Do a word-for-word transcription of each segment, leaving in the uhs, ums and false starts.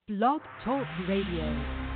Blog Talk Radio.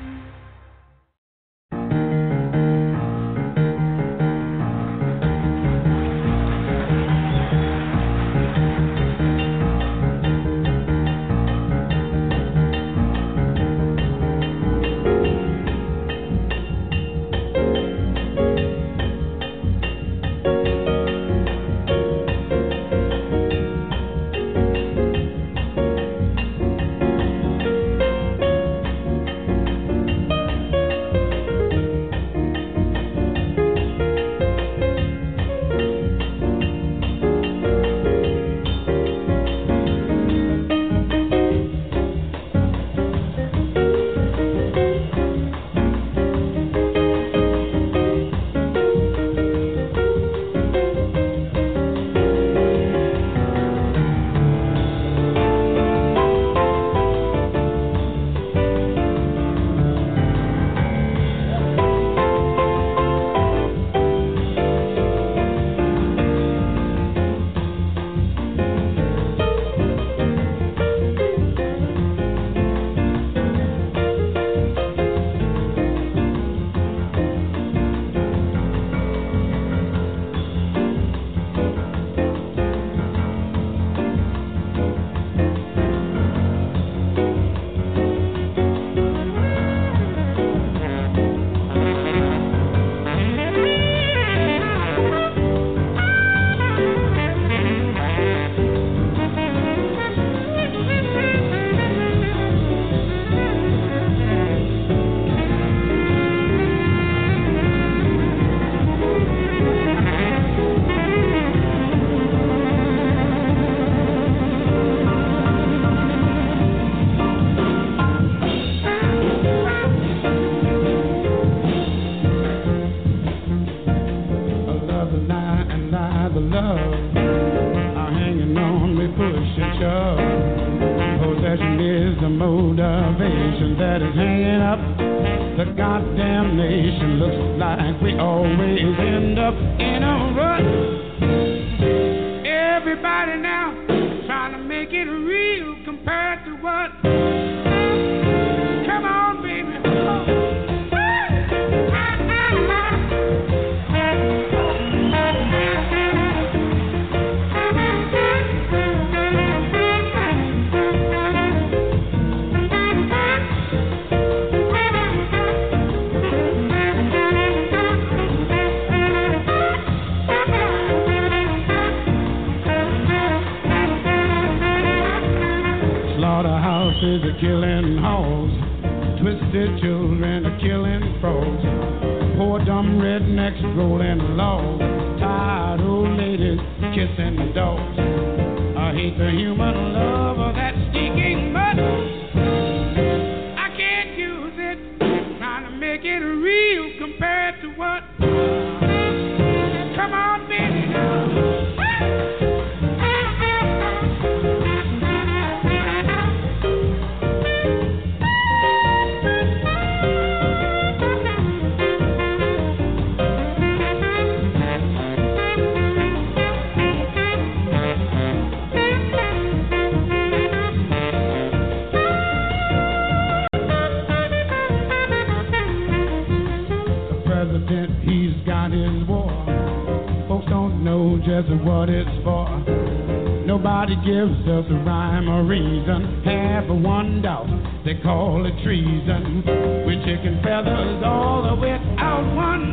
Gives us a rhyme or reason. Half of one doubt, they call it treason. With chicken feathers all the way out one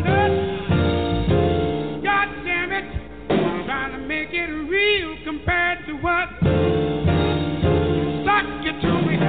nut. God damn it, trying to make it real compared to what stuck you to me.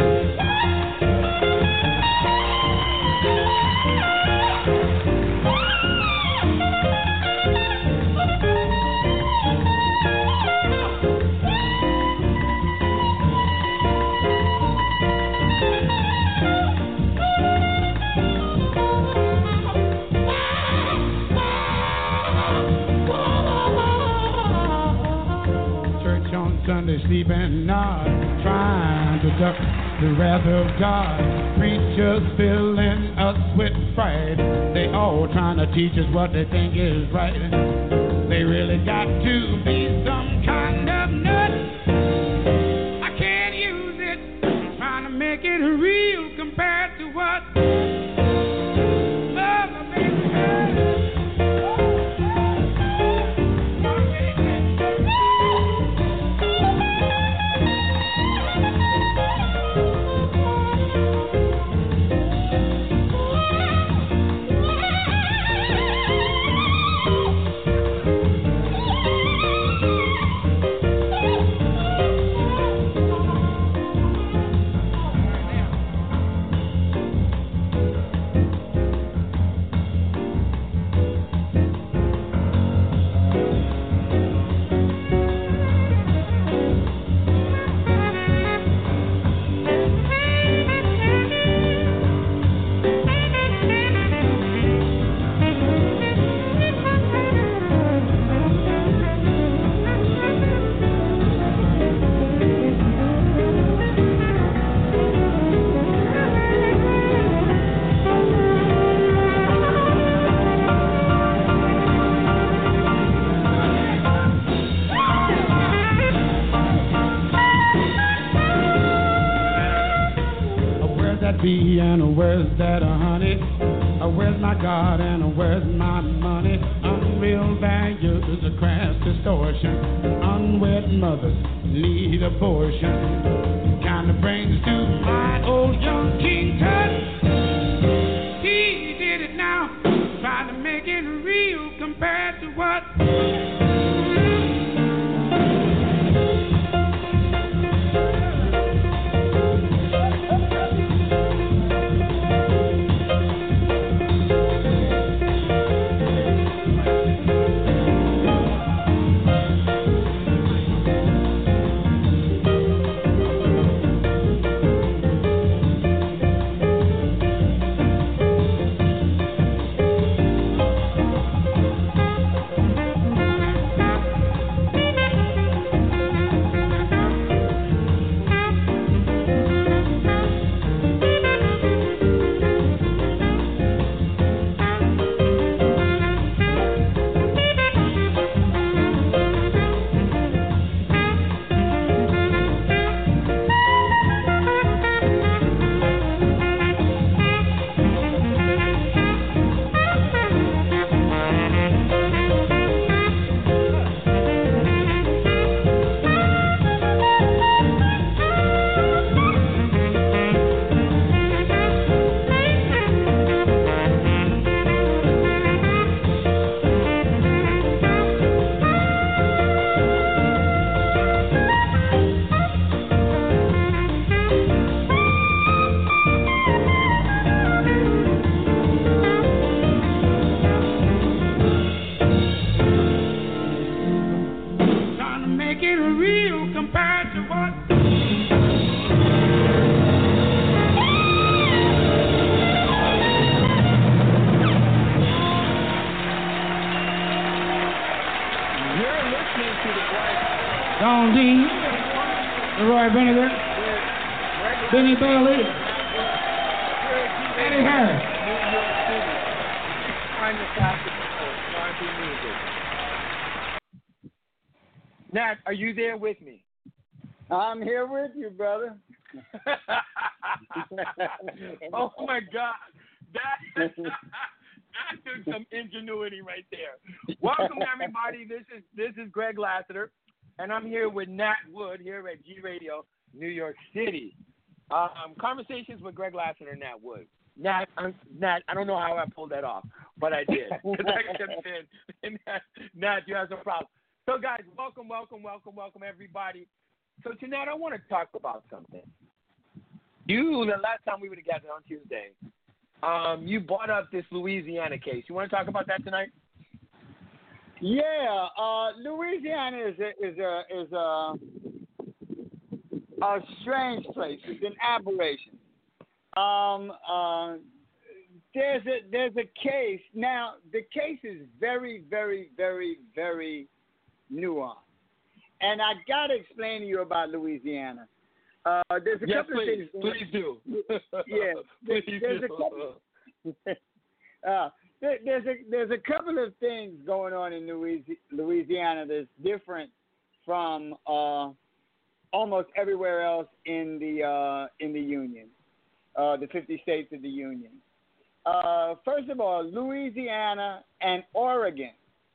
Sunday sleep and nod, trying to duck the wrath of God. Preachers filling us with pride. They all trying to teach us what they think is right. They really got to be some kind of nut. I can't use it, trying to make make it real compared to what other baby had. Be and where's that honey? Where's my God and where's my money? Unreal values, a crass distortion. Unwed mothers need abortion. Kind of brings to my old young King Tut. He did it now, trying to make it real compared to what. Benny Bailey, Eddie Harris. Nat, are you there with me? I'm here with you, brother. Oh my God, that that took some ingenuity right there. Welcome everybody. This is this is Greg Lassiter, and I'm here with Nat Wood here at G Radio, New York City. Um, conversations with Greg Lassiter and Nat Wood. Nat, I'm, Nat, I don't know how I pulled that off, but I did. Because I kept saying, Nat, Nat, you have some problem. So, guys, welcome, welcome, welcome, welcome, everybody. So, tonight I want to talk about something. You, the last time we were together on Tuesday, um, you brought up this Louisiana case. You want to talk about that tonight? Yeah, uh, Louisiana is a, is a, is a, a strange place. It's an aberration. Um, uh, there's a there's a case now. The case is very, very, very, very nuanced, and I gotta explain to you about Louisiana. Uh, there's a yes, couple please, of things. Please do. Yeah, there, please there's do. a couple. uh, there, there's a there's a couple of things going on in Louisiana that's different from uh, almost everywhere else in the uh, in the Union, uh, the fifty states of the Union. Uh, first of all, Louisiana and Oregon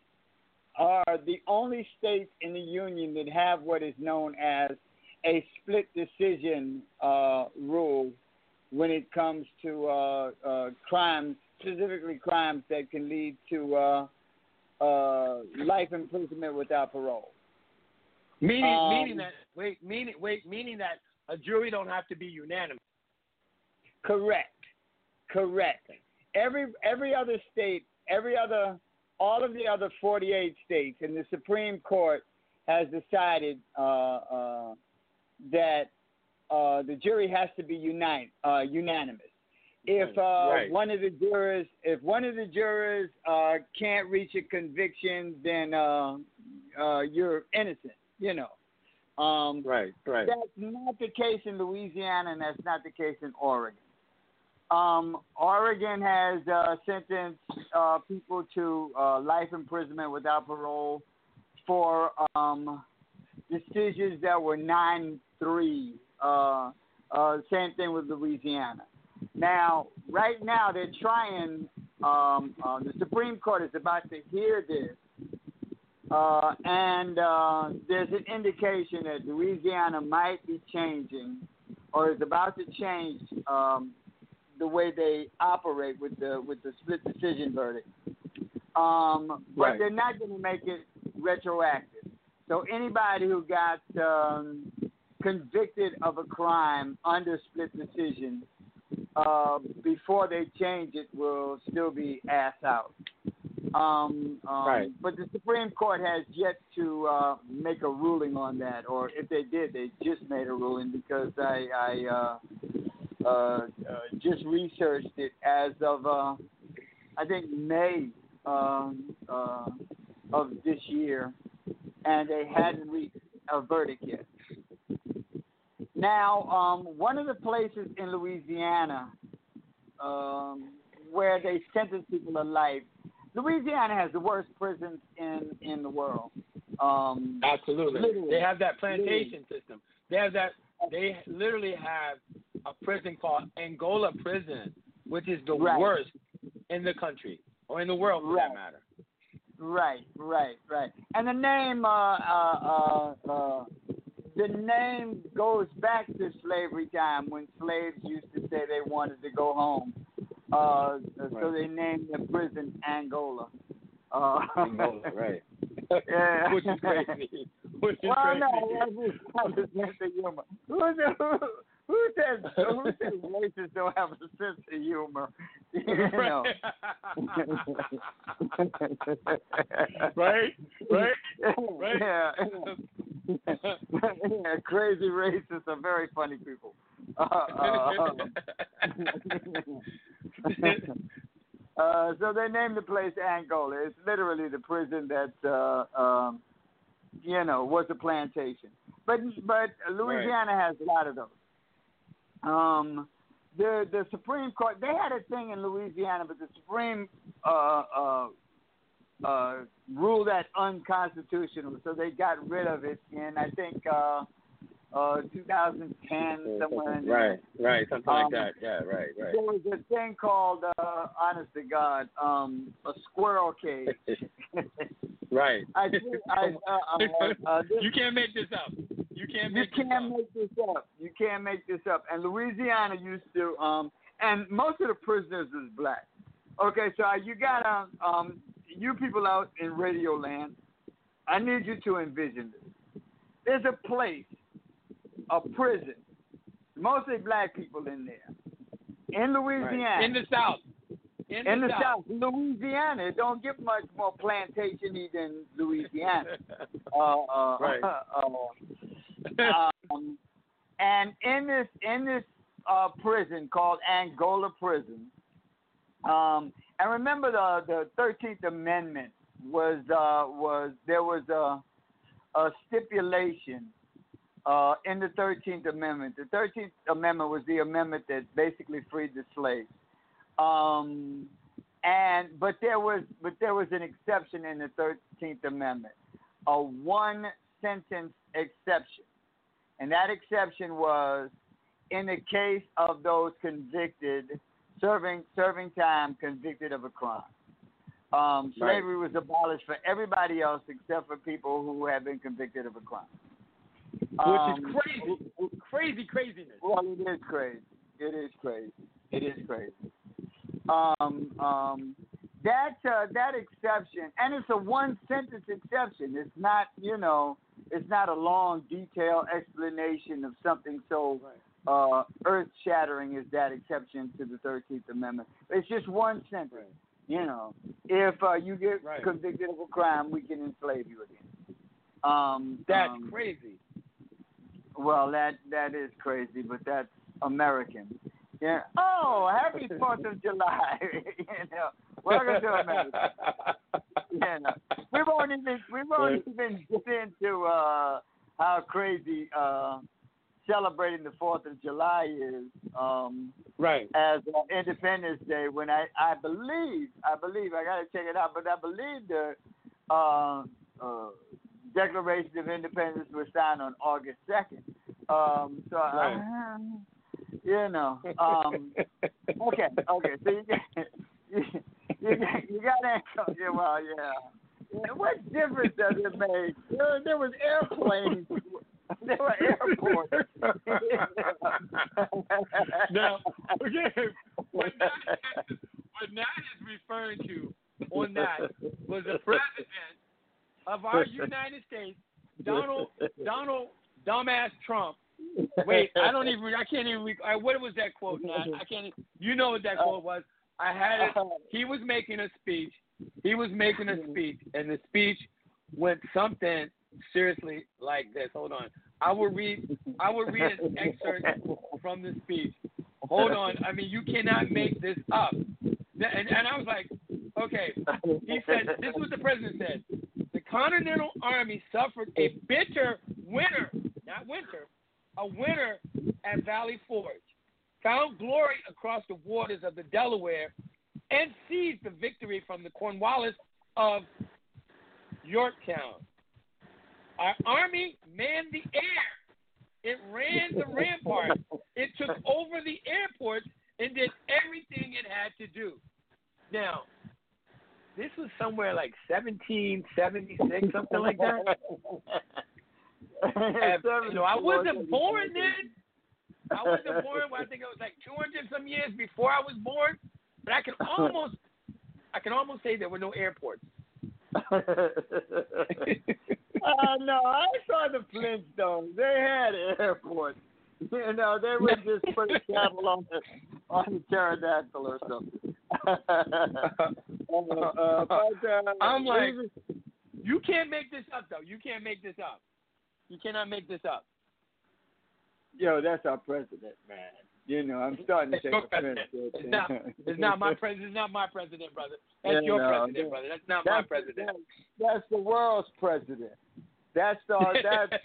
are the only states in the Union that have what is known as a split decision uh, rule when it comes to uh, uh, crimes, specifically crimes that can lead to uh, uh, life imprisonment without parole. Meaning, Um, meaning that wait, meaning wait, meaning that a jury don't have to be unanimous. Correct. Correct. Every every other state, every other, all of the other forty-eight states, and the Supreme Court has decided uh, uh, that uh, the jury has to be unite, uh, unanimous. If uh, Right. one of the jurors, if one of the jurors uh, can't reach a conviction, then uh, uh, you're innocent. You know. Um, Right, right. That's not the case in Louisiana, and that's not the case in Oregon. Um, Oregon has uh, sentenced uh, people to uh, life imprisonment without parole for um, decisions that were nine three. Uh, uh, same thing with Louisiana. Now, right now, they're trying, um, uh, the Supreme Court is about to hear this. Uh, and uh, there's an indication that Louisiana might be changing or is about to change um, the way they operate with the with the split decision verdict. Um, but Right. they're not going to make it retroactive. So anybody who got um, convicted of a crime under split decision uh, before they change it will still be ass out. Um, um, Right. But the Supreme Court has yet to uh, make a ruling on that, or if they did, they just made a ruling because I, I uh, uh, uh, just researched it as of, uh, I think, May um, uh, of this year, and they hadn't reached a verdict yet. Now, um, one of the places in Louisiana um, where they sentence people to life, Louisiana has the worst prisons in, in the world. Um, Absolutely. literally. They have that plantation system. They have that. They literally have a prison called Angola Prison, which is the Right. worst in the country or in the world for Right. that matter. Right, right, right. And the name, uh, uh, uh, uh, the name goes back to slavery time when slaves used to say they wanted to go home. Uh, Right. So they named the prison Angola. Uh, Angola, right. Yeah. Which is crazy. Which is well, crazy. no, that's just have a sense of humor. Who, who, who says who says racists don't have a sense of humor? You know. Right, right, right. Yeah. Yeah, crazy racists are very funny people. Uh, uh, uh, so they named the place Angola. It's literally the prison that, uh, um, you know, was a plantation. But but Louisiana has a lot of those. Um, the the Supreme Court, they had a thing in Louisiana, but the Supreme uh, uh, uh, ruled that unconstitutional, so they got rid of it in, I think, uh, uh, two thousand ten, somewhere in there. Right, right, something Um, like that. Yeah, right, right. There was a thing called, uh, honest to God, um, a squirrel cage. Right. I, think I, uh, uh, uh, this, You can't make this up. You can't you make this can't up. make this up. You can't make this up. And Louisiana used to, um, and most of the prisoners was black. Okay, so you got to, um, you people out in Radio Land, I need you to envision this. There's a place, a prison, mostly black people in there, in Louisiana. Right. In the South. In, In the, the South. South, Louisiana, it don't get much more plantation-y than Louisiana. uh, uh, Right. uh, um, and in this in this uh, prison called Angola Prison, um, and remember the the Thirteenth Amendment was uh, was there was a a stipulation uh, in the Thirteenth Amendment. The Thirteenth Amendment was the amendment that basically freed the slaves. Um, and but there was but there was an exception in the Thirteenth Amendment, a one sentence exception, And that exception was in the case of those convicted, serving serving time convicted of a crime. Um, slavery right. was abolished for everybody else except for people who have been convicted of a crime. Which um, is crazy. Crazy craziness. Well, it is crazy. It is crazy. It is crazy. Um, um, that, uh, that exception, and it's a one-sentence exception. It's not, you know, it's not a long, detailed explanation of something so uh, earth-shattering as that exception to the thirteenth Amendment. It's just one sentence. Right. You know, if uh, you get right. convicted of a crime, we can enslave you again. Um, that's um, crazy. Well, that that is crazy, but that's American. Yeah. Oh, happy Fourth of July. you know, welcome to America. you know, we won't even we won't even get into uh, how crazy uh, celebrating the Fourth of July is. Um, right. As uh, Independence Day, when I I believe I believe I gotta check it out, but I believe the uh, uh, Declaration of Independence was signed on August second. Um, so, right. uh, you know, um, okay, okay. So you got, you, you got, you got, yeah, well, yeah. What difference does it make? There, there was airplanes. There were airports. now, again, what Nat, what Nat is referring to on that was the president of our United States, Donald Donald dumbass Trump. Wait, I don't even. I can't even. I, what was that quote, Nat? I can't. Even, you know what that quote was? I had it. He was making a speech. He was making a speech, and the speech went something seriously like this. Hold on. I will read. I will read an excerpt from the speech. Hold on. I mean, you cannot make this up. And, and I was like, okay. He said, this is what the president said. The Continental Army suffered a bitter winter, not winter, a winter at Valley Forge, found glory across the waters of the Delaware, and seized the victory from the Cornwallis of Yorktown. Our army manned the air. It ran the ramparts. It took over the airports and did everything it had to do. Now, this was somewhere like seventeen seventy-six, something like that. And, you know, I wasn't born then. I wasn't born. Well, I think it was like two hundred some years before I was born. But I can almost, I can almost say there were no airports. uh, no, I saw the Flintstones. They had airports. You know, they would just put a cattle on the on the pterodactyl or something. uh, uh, but, uh, I'm like, you can't make this up, though. You can't make this up. You cannot make this up. Yo, that's our president, man. You know, I'm starting to take offense. It's not, it's not my president. It's not my president, brother. That's you your know, president, that, brother. That's not that's, my president. That's, that's the world's president. That's the that's.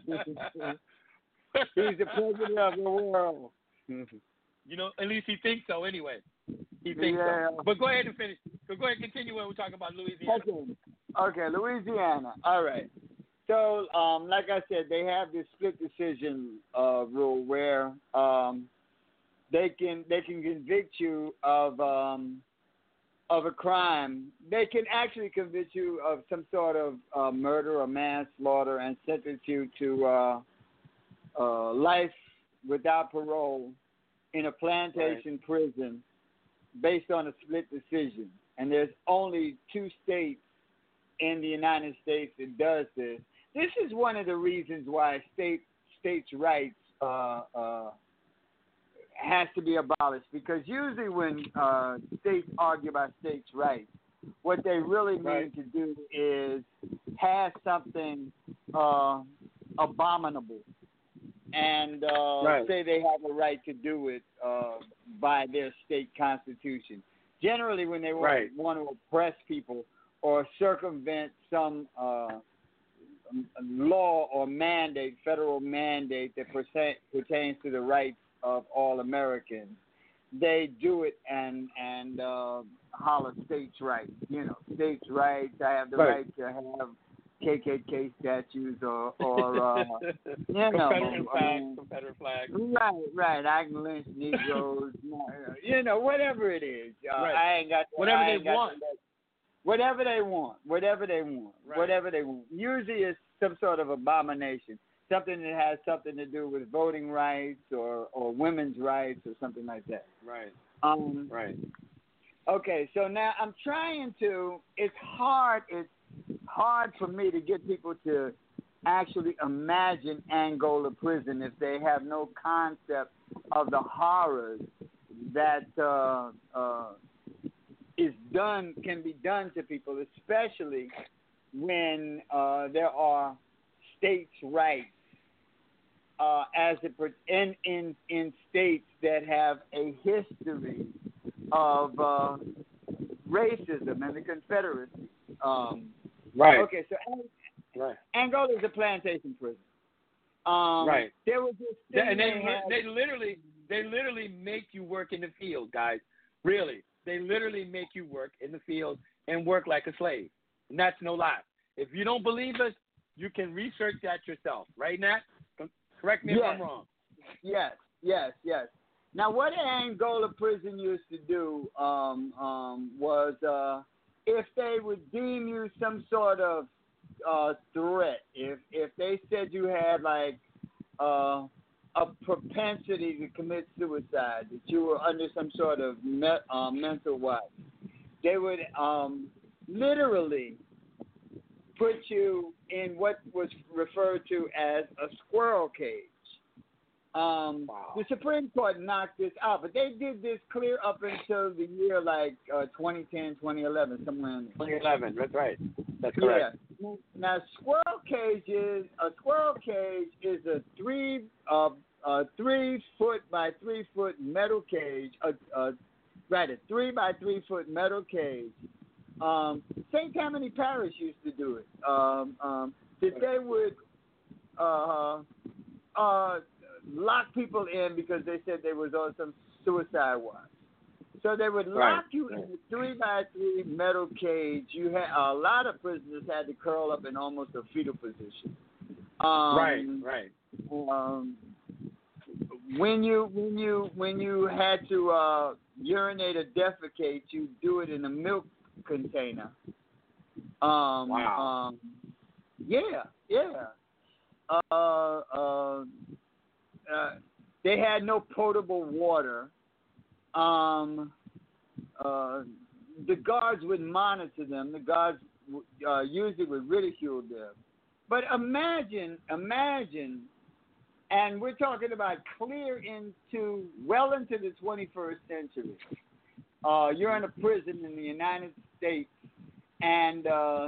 He's the president of the world. You know, at least he thinks so. Anyway, he thinks yeah. so. But go ahead and finish. So go ahead and continue when we're talking about Louisiana. Okay. Okay, Louisiana. All right. So, um, like I said, they have this split decision uh, rule where um, they can they can convict you of um, of a crime. They can actually convict you of some sort of uh, murder or manslaughter and sentence you to uh, uh, life without parole in a plantation right. prison based on a split decision. And there's only two states in the United States that does this. This is one of the reasons why state states' rights uh, uh, has to be abolished, because usually when uh, states argue about states' rights, what they really mean right. to do is have something uh, abominable and uh, right. say they have a right to do it uh, by their state constitution. Generally, when they right. want, want to oppress people or circumvent some uh, law or mandate, federal mandate that pertains to the rights of all Americans, they do it and and uh, holler states' rights. You know, states' rights. I have the right, right to have K K K statues or, or uh, you know, Confederate I flag, mean, Confederate flag. right, right. I can lynch Negroes, you know, whatever it is. Uh, Right. I ain't got to, Whatever I they ain't got want. to let- whatever they want, whatever they want, Right. whatever they want. Usually it's some sort of abomination, something that has something to do with voting rights or, or women's rights or something like that. Right. Um, Right. Okay, so now I'm trying to. It's hard. It's hard for me to get people to actually imagine Angola prison if they have no concept of the horrors that uh, uh, is done can be done to people, especially when uh, there are states' rights uh, as it per- in in in states that have a history of uh, racism and the Confederacy. Um, Right. Okay, so Right. Angola is a plantation prison. Um, Right. There was this They, thing and they they li- had- they literally they literally make you work in the field, guys. Really, they literally make you work in the field and work like a slave. And that's no lie. If you don't believe us, you can research that yourself. Right, Nat? Correct me if Yes. I'm wrong. Yes, yes, yes. Now, what Angola prison used to do um, um, was uh, if they would deem you some sort of uh, threat, if if they said you had like uh, a propensity to commit suicide, that you were under some sort of me- uh, mental watch, they would um, literally put you in what was referred to as a squirrel cage. Um, Wow. The Supreme Court knocked this out, but they did this clear up until the year like uh, twenty ten, twenty eleven, somewhere in there. twenty eleven. That's right. That's correct. Yeah. Now, squirrel cage is a squirrel cage is a three uh, a three foot by three foot metal cage. Uh, uh, right, a three by three foot metal cage. Um, Saint Tammany Parish used to do it. Um, um, that they would uh, uh, lock people in because they said they was on some suicide watch. So they would lock Right. you in a three by three metal cage. You had a lot of prisoners had to curl up in almost a fetal position. Um, Right. Right. Um, when you when you when you had to uh, urinate or defecate, you do it in a milk container. Um, Wow. Um, yeah, yeah. Uh, uh, uh, they had no potable water. Um, uh, the guards would monitor them. The guards uh, usually would ridicule them. But imagine, imagine, and we're talking about clear into, well into the twenty-first century. Uh, you're in a prison in the United States, and uh,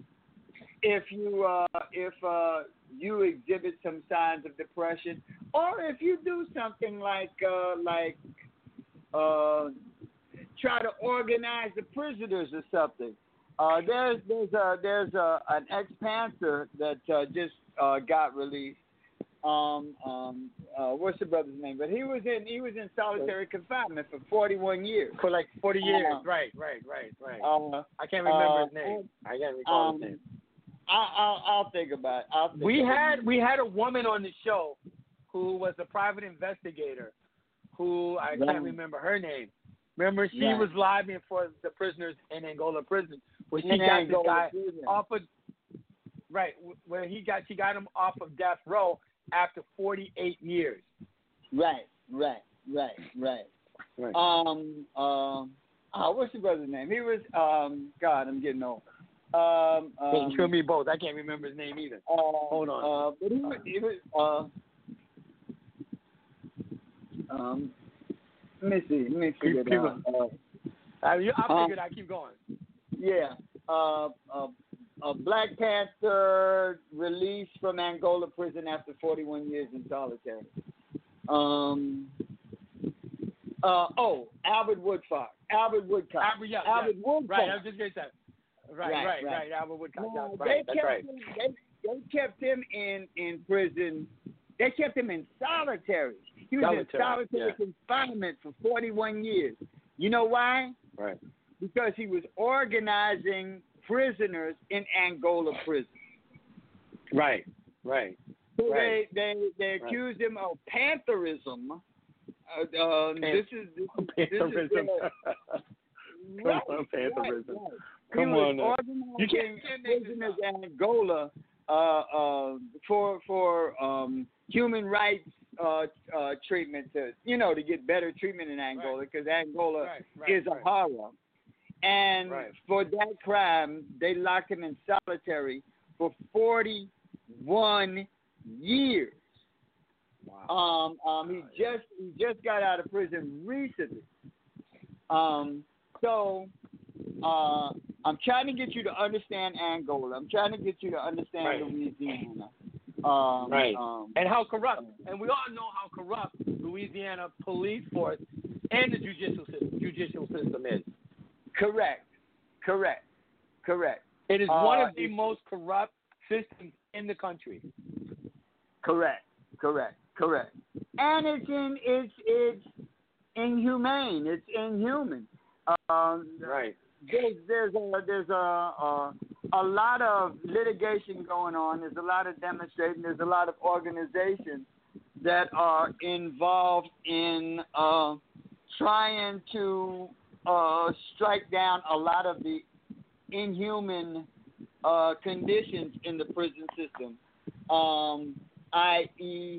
if you uh, if uh, you exhibit some signs of depression, or if you do something like uh, like uh, try to organize the prisoners or something. Uh, there's there's a there's a, an ex-Panther that uh, just uh, got released. Um, um, uh, what's the brother's name? But he was in he was in solitary confinement for forty-one years. For like forty years. Uh, right. Right. Right. Right. Uh, I can't remember uh, his name. I can't recall um, his name. I, I'll, I'll think about it. I'll think We about had it. we had a woman on the show who was a private investigator who I Right. can't remember her name. Remember, she Right. was lobbying for the prisoners in Angola prison, where she In got Angola this guy prison. off of right, where he got she got him off of death row after forty-eight years. Right, right, right, right. Right. Um, um, oh, what's the brother's name? He was, um, God, I'm getting old. Um, um, Kill me both. I can't remember his name either. Uh, Hold on. Uh, but he was, he was uh, um, let me see, let me figure Keep- it out. Uh, I, I'll um, figure it out. Keep going. yeah, uh, uh, uh, Black Panther released from Angola prison after forty-one years in solitary. Um, uh, oh, Albert Woodcock. Albert Woodcock. Albert, yeah, Albert yeah. Woodcock. Right, I was just going to say. Right, Right, right, right, right. Albert Woodcock. No, That's right, they that's kept right. him, they, they kept him in, in prison. They kept him in solitary. He was Solitary, in solitary yeah. confinement for forty-one years. You know why? Right. Because he was organizing prisoners in Angola prison. Right, right. So right. they they they accused him of pantherism. Uh, um, Pan- this is this, this is Pantherism. their, Come right, on, pantherism. right, right. Come he was on now. organizing You can't- can't make this prisoners up. in Angola uh, uh, for for um, human rights uh, uh, treatment to you know to get better treatment in Angola because Angola Right, right, is a right. horror. And Right. for that crime, they locked him in solitary for forty-one years. Wow. Um, um, he just he just got out of prison recently. Um, so uh, I'm trying to get you to understand Angola. I'm trying to get you to understand Right. Louisiana. Um, Right. Um, And how corrupt, and we all know how corrupt Louisiana police force and the judicial system, judicial system is. correct. Correct. Correct. It is Uh, one of the it's- most corrupt systems in the country. Correct. Correct. Correct. And it's in it's it's inhumane. It's inhuman. Um, Right. There's there's a there's a, a a lot of litigation going on. There's a lot of demonstrating. There's a lot of organizations that are involved in uh, trying to uh, strike down a lot of the inhuman uh, conditions in the prison system, um, that is,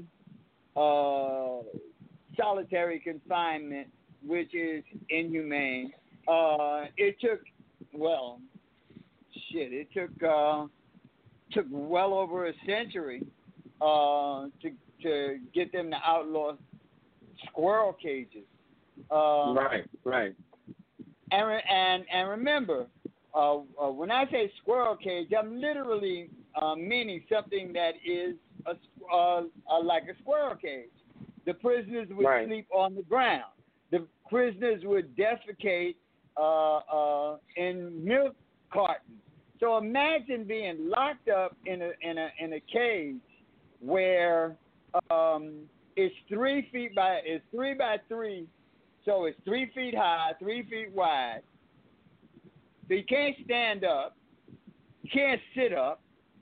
uh, solitary confinement, which is inhumane. Uh, it took, well, shit, it took uh, took well over a century uh, to to get them to outlaw squirrel cages. Uh, Right. Right. And re- and and remember, uh, uh, when I say squirrel cage, I'm literally uh, meaning something that is a, uh, uh, like a squirrel cage. The prisoners would Right. sleep on the ground. The prisoners would defecate uh, uh, in milk cartons. So imagine being locked up in a in a in a cage where um, it's three feet by it's three by three. So it's three feet high, three feet wide. So you can't stand up. You can't sit up.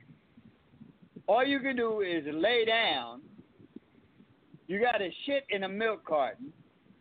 All you can do is lay down. You got to shit in a milk carton.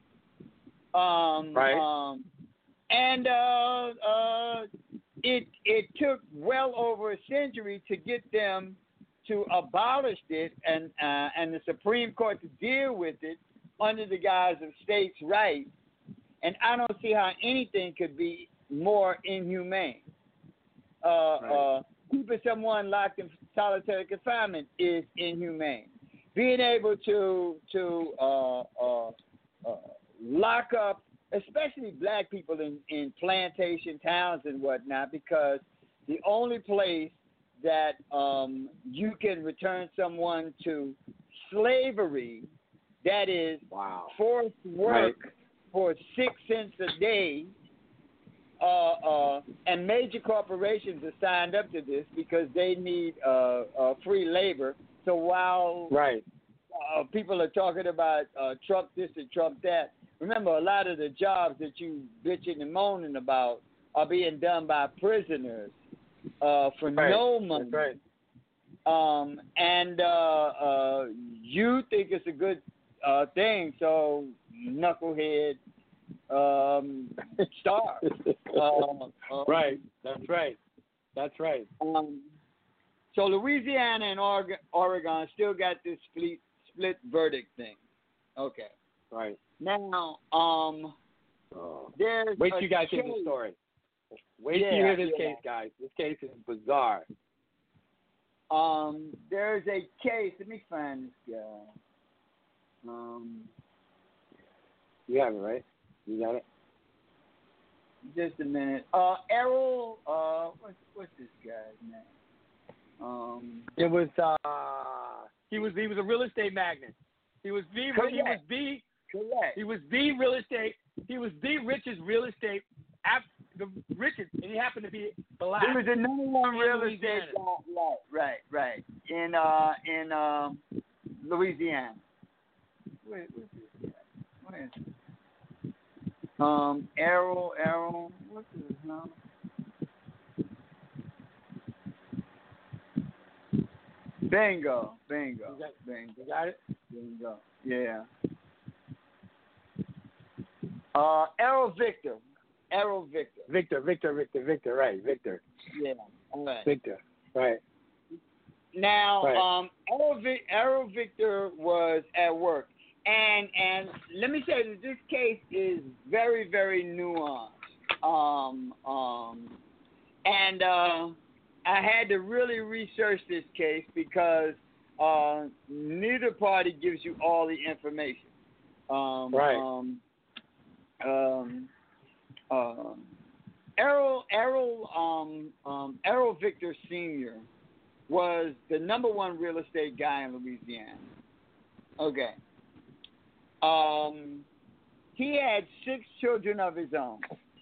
Um, Right. Um, and uh, uh, it it took well over a century to get them to abolish it, and uh, and the Supreme Court to deal with it under the guise of states' rights. And I don't see how anything could be more inhumane. Uh, Right. uh, keeping someone locked in solitary confinement is inhumane. Being able to to uh, uh, uh, lock up, especially black people in, in plantation towns and whatnot, because the only place that um, you can return someone to slavery, that is Wow. forced work Right. for six cents a day, uh, uh, and major corporations are signed up to this because they need uh, uh, free labor. So while Right. uh, people are talking about uh, Trump this and Trump that, remember a lot of the jobs that you bitching and moaning about are being done by prisoners uh, for Right. no money. That's right. Um, and uh, uh, you think it's a good uh, thing, so knucklehead um, star. uh, uh, Right. That's right. That's right. Um, so Louisiana and Oregon, Oregon still got this split split verdict thing. Okay. Right. Now, um, Oh. there's Wait a till you guys hear case- the story. Wait till Yeah, you hear this yeah. case, guys. This case is bizarre. Um, there's a case. Let me find this guy. Um, You have it, right? You got it? just a minute. Uh, Errol. Uh, what's what's this guy's name? Um, It was uh he was he was a real estate magnate. He was the he was Correct. the correct. he was the real estate he was the richest real estate af- the richest, and he happened to be the last. He was the number one in real Louisiana. estate guy. Right, right, right. In uh in um Louisiana. Where, where's this guy? Where is he? Um, Errol, Errol, what's his name? Bingo, bingo, You got, bingo, you got it? bingo. Yeah. Uh, Errol Victor. Errol Victor. Victor, Victor, Victor, Victor, right, Victor. Yeah. All right. Victor, right. Now, Right. um, Errol, Vic- Errol Victor was at work, and and let me say that this case is very, very nuanced. Um, um, and uh, I had to really research this case because uh, neither party gives you all the information. Um, Right. Um, um, uh, Errol Errol um, um, Errol Victor Senior was the number one real estate guy in Louisiana. Okay. Um, he had six children of his own.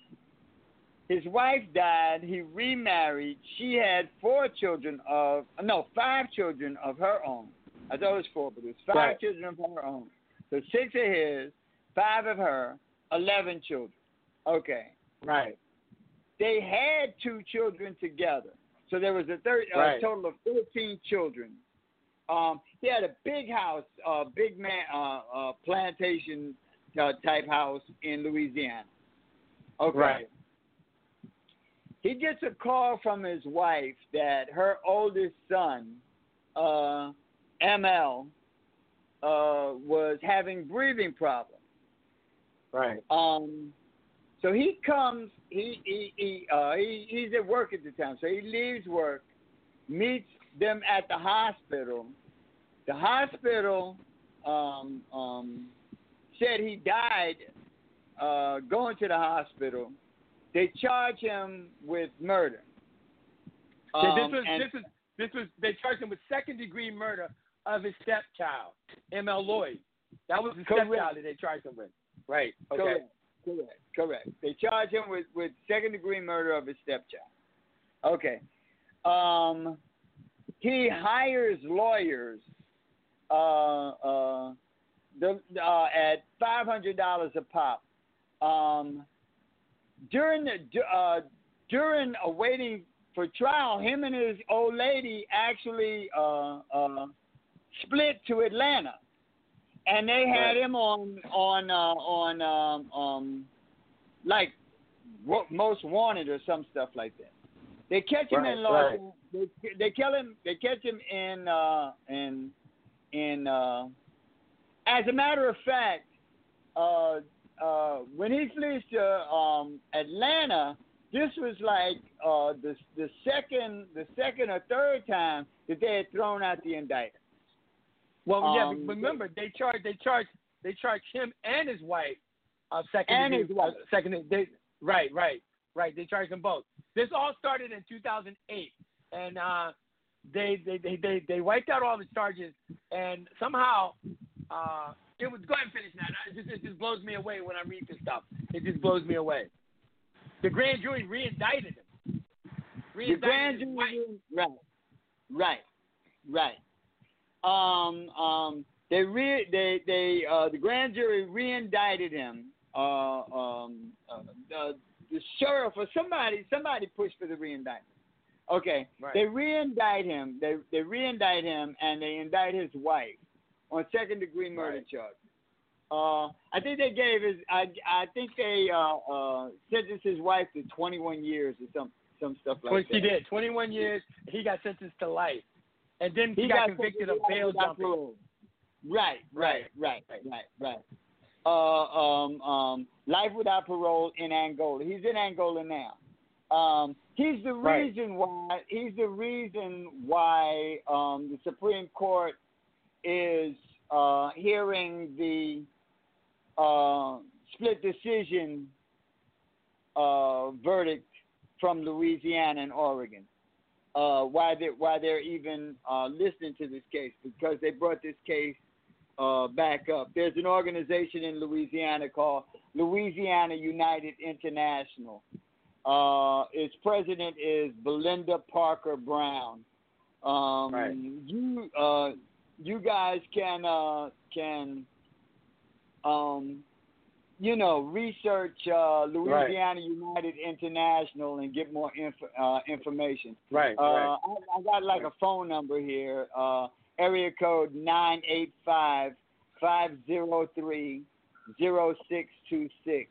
His wife died. He remarried. She had four children of, no, five children of her own. I thought it was four, but it was five Right. children of her own. So six of his, five of her, eleven children. Okay. Right. They had two children together. So there was a thir- Right. uh, total of thirteen children. Um, he had a big house, uh, big man, uh, uh, plantation uh, type house in Louisiana. Okay. Right. He gets a call from his wife that her oldest son, uh, M L, uh, was having breathing problems. Right. Um, so he comes. He he he, uh, he he's at work at the time. So he leaves work, meets them at the hospital. The hospital um, um, said he died uh, going to the hospital. They charge him with murder. So Um, this was and- this was this was they charged him with second degree murder of his stepchild, M L Lloyd. That was the Correct. stepchild that they charged him with. Right. Okay. Correct. Correct. Correct. They charge him with, with second degree murder of his stepchild. Okay. Um, he hires lawyers uh, uh, the, uh, at five hundred dollars a pop. Um, during the uh, during a waiting for trial, him and his old lady actually uh, uh, split to Atlanta. And they had Right. him on on uh, on um, um like wo- most wanted or some stuff like that. They catch him Right, in Los. right. They, they kill him. They catch him in uh, in in. Uh, as a matter of fact, uh, uh, when he flees to um, Atlanta, this was like uh, the the second the second or third time that they had thrown out the indictment. Well, yeah, Um, but remember they charged they charged they charged him and his wife of second And degree his wife. uh, second they right right right they charged them both. This all started in two thousand eight, and uh, they, they they they they wiped out all the charges, and somehow uh, it was go ahead and finish that. It just it just blows me away when I read this stuff. It just blows me away. The grand jury re-indicted him. The Re-indicted grand his jury, wife. right, right, right. Um, um, they re, they, they, uh, the grand jury re-indicted him. Uh, um, uh, the, the sheriff or somebody, somebody pushed for the re-indictment. Okay, Right. they re-indict him. They, they re-indict him, and they indict his wife on second-degree murder Right. charge. Uh, I think they gave his. I, I think they uh, uh, sentenced his wife to twenty-one years or some some stuff like Which that. he did. twenty-one years. He got sentenced to life, and then he, He got, got convicted of sentenced to bail life without jumping. parole. Right, right, Right. right, right, right. Uh, um, um, life without parole in Angola. He's in Angola now. Um, he's the Right. reason why. He's the reason why um, the Supreme Court is uh, hearing the uh, split decision uh, verdict from Louisiana and Oregon. Uh, why they why they're even uh, listening to this case, because they brought this case uh, back up. There's an organization in Louisiana called Louisiana United International. Uh, its president is Belinda Parker Brown. Um, Right. You uh, you guys can uh, can um, you know, research uh, Louisiana right. United International and get more inf- uh, information. Right, uh, right. I, I got like a phone number here, uh, area code nine eight five, five zero three, zero six two six.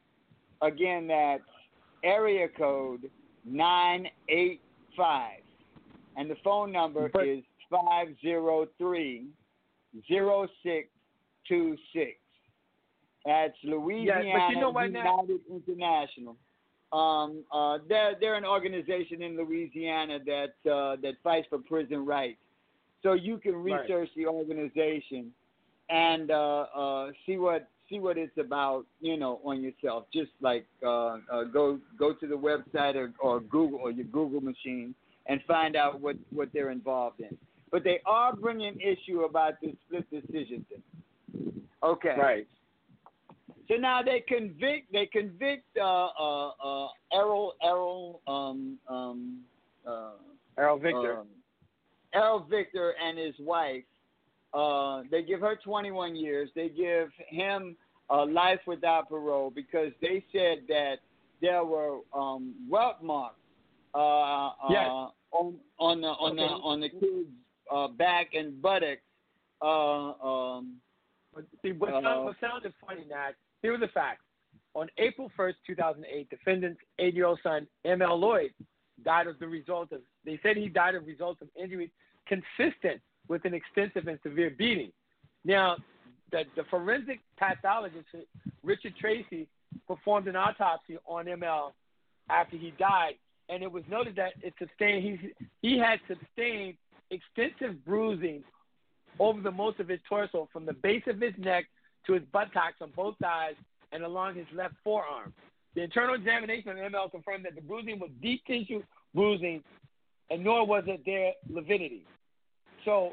Again, that's area code nine eight five. And the phone number but, is five zero three, zero six two six. That's Louisiana yeah, but you know United International. Um, uh, they're they're an organization in Louisiana that uh, that fights for prison rights. So you can research right. the organization and uh, uh, see what see what it's about, you know, on yourself. Just like uh, uh, go go to the website or, or Google or your Google machine and find out what, what they're involved in. But they are bringing an issue about this split decision thing. Okay. Right. So now they convict they convict uh, uh, uh, Errol Errol um, um, uh, Errol Victor um, Errol Victor and his wife. Uh, they give her twenty-one years. They give him uh, life without parole because they said that there were um, welt marks uh, yes. uh, on on the on okay. the on the kid's uh, back and buttocks. Uh, um, See, what, uh, sounded, what sounded funny, Nat, here was the facts. On April first, two thousand eight, defendant's eight-year-old son, M L Lloyd, died as the result of, they said he died as a result of injuries consistent with an extensive and severe beating. Now, the, the forensic pathologist, Richard Tracy, performed an autopsy on M L after he died, and it was noted that it sustained, he, he had sustained extensive bruising over the most of his torso from the base of his neck to his buttocks on both sides and along his left forearm. The internal examination of M L confirmed that the bruising was deep tissue bruising, and nor was it there lividity. So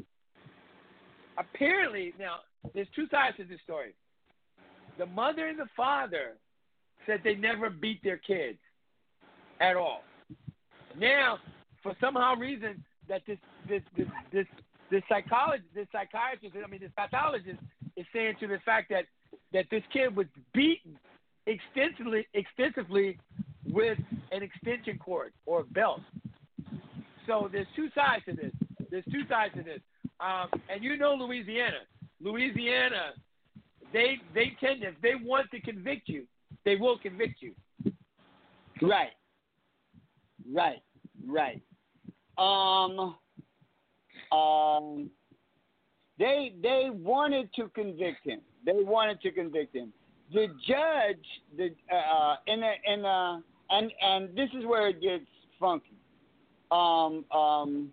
apparently, now, there's two sides to this story. The mother and the father said they never beat their kids at all. Now, for somehow reason, that this this this this this psychologist, this psychiatrist, I mean, this pathologist is saying to the fact that that this kid was beaten extensively extensively with an extension cord or belt. So there's two sides to this. There's two sides to this. Um, and you know Louisiana. Louisiana, they they tend to, if they want to convict you, they will convict you. Right. Right. Right. Um, um, they they wanted to convict him. They wanted to convict him. The judge, the uh, in a, in a, and and this is where it gets funky. Um, um,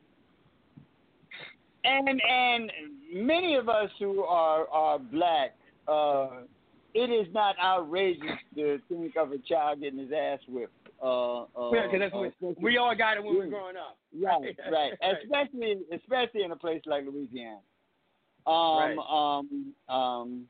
and and many of us who are are black, uh, it is not outrageous to think of a child getting his ass whipped. Uh, uh, yeah, cause that's what uh, we all got it when we were growing up. Right, right. Especially, especially in a place like Louisiana. Um, right. um, um,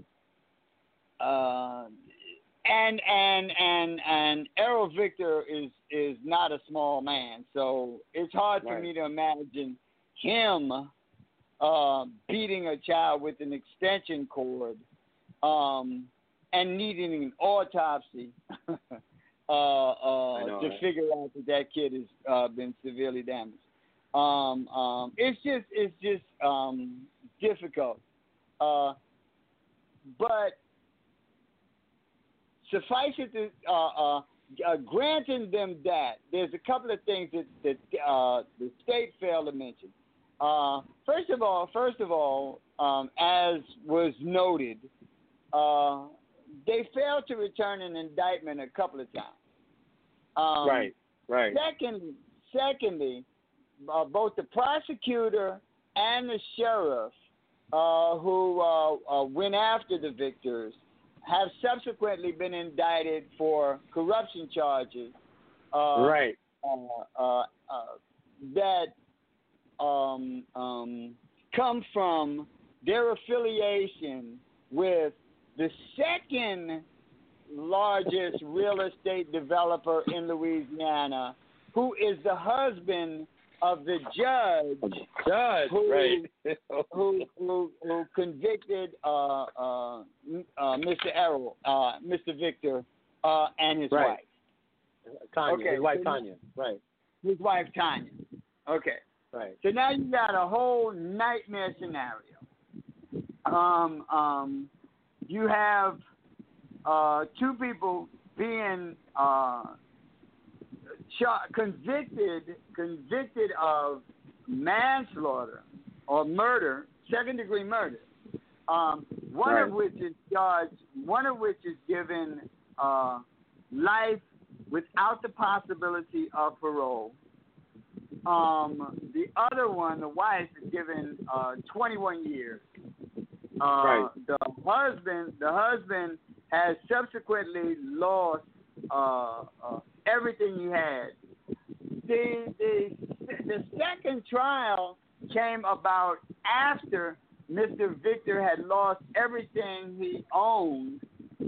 uh, and and and and Errol Victor is is not a small man, so it's hard for right. me to imagine him uh, beating a child with an extension cord um, and needing an autopsy. Uh, uh, know, to right? figure out that that kid has uh, been severely damaged. Um, um, it's just it's just um, difficult. Uh, but suffice it to uh, uh, uh, granting them that, there's a couple of things that, that uh, the state failed to mention. Uh, first of all, first of all, um, as was noted, uh, they failed to return an indictment a couple of times. Um, right, right. Second, secondly, uh, both the prosecutor and the sheriff uh, who uh, uh, went after the victors have subsequently been indicted for corruption charges. Uh, right. Uh, uh, uh, that um, um, come from their affiliation with the second largest real estate developer in Louisiana, who is the husband of the judge, Judge, who, right? who, who who convicted uh, uh, uh, Mister Errol, uh, Mister Victor, uh, and his Right. wife. Tanya, Okay, his wife so- Tanya, right? His wife Tanya. Okay. Right. So now you got a whole nightmare scenario. Um, um, you have uh, two people being uh, shot, convicted, convicted of manslaughter or murder, second degree murder. Um, one Right. of which is charged, one of which is given uh, life without the possibility of parole. Um, the other one, the wife, is given uh, twenty-one years. Uh, Right. The husband, the husband has subsequently lost uh, uh, everything he had. The, the the second trial came about after Mister Victor had lost everything he owned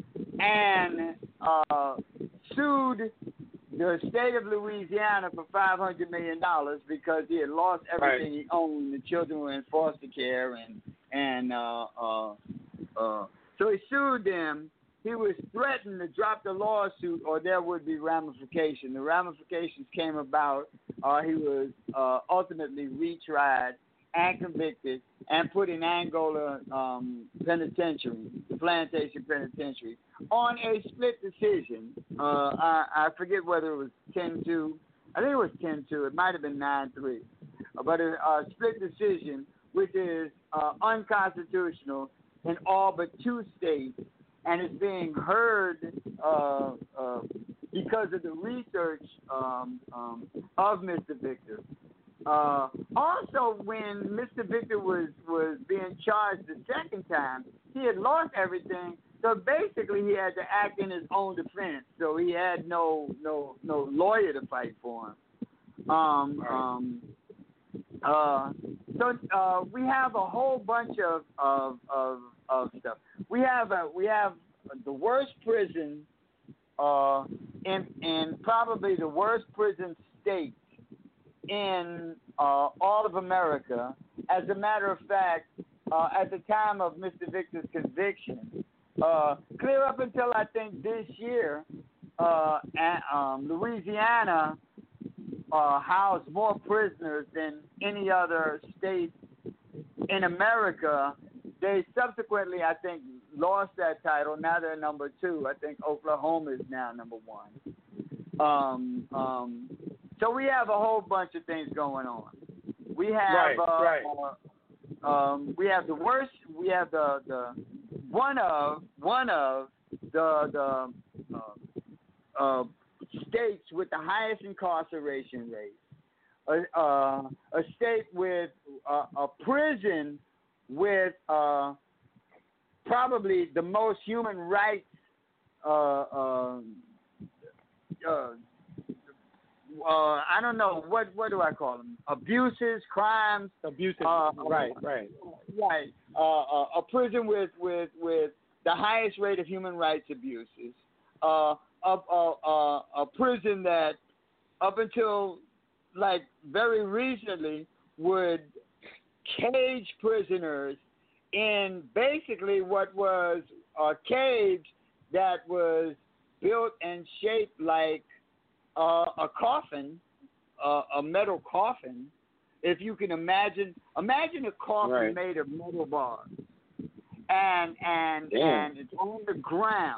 and uh, sued the state of Louisiana for five hundred million dollars because he had lost everything Right. he owned. The children were in foster care, and and uh, uh, uh, so he sued them. He was threatened to drop the lawsuit or there would be ramifications. The ramifications came about. Uh, he was uh, ultimately retried and convicted and put in Angola um, Penitentiary, the Plantation Penitentiary, on a split decision. Uh, I, I forget whether it was ten two. I think it was ten two. It might have been nine three. Uh, but a, a split decision, which is uh, unconstitutional in all but two states, and it's being heard uh, uh, because of the research um, um, of Mister Victor. Uh, also, when Mister Victor was, was being charged the second time, he had lost everything. So basically, he had to act in his own defense. So he had no no no lawyer to fight for him. Um, um, uh, so uh, we have a whole bunch of of, of of stuff. We have a, we have the worst prison uh, in in probably the worst prison state in uh, all of America. As a matter of fact, uh, at the time of Mister Victor's conviction, uh, clear up until I think this year, uh, and, um, Louisiana uh, housed more prisoners than any other state in America. They subsequently, I think, lost that title. Now they're number two. I think Oklahoma is now number one. Um, um, so we have a whole bunch of things going on. We have Right, uh, right. uh, um, we have the worst. We have the, the one of one of the the uh, uh, states with the highest incarceration rate. A, uh, a state with uh, a prison with uh, probably the most human rights uh, uh, uh, uh, I don't know what what do I call them? Abuses, crimes, Abusive. Uh, right, right. right? Uh, uh, a prison with, with with the highest rate of human rights abuses. Uh, a, a, a, a prison that up until like very recently would cage prisoners in basically what was a cage that was built and shaped like uh, a coffin, uh, a metal coffin. If you can imagine, imagine a coffin Right. made of metal bars, and and Damn. and it's on the ground,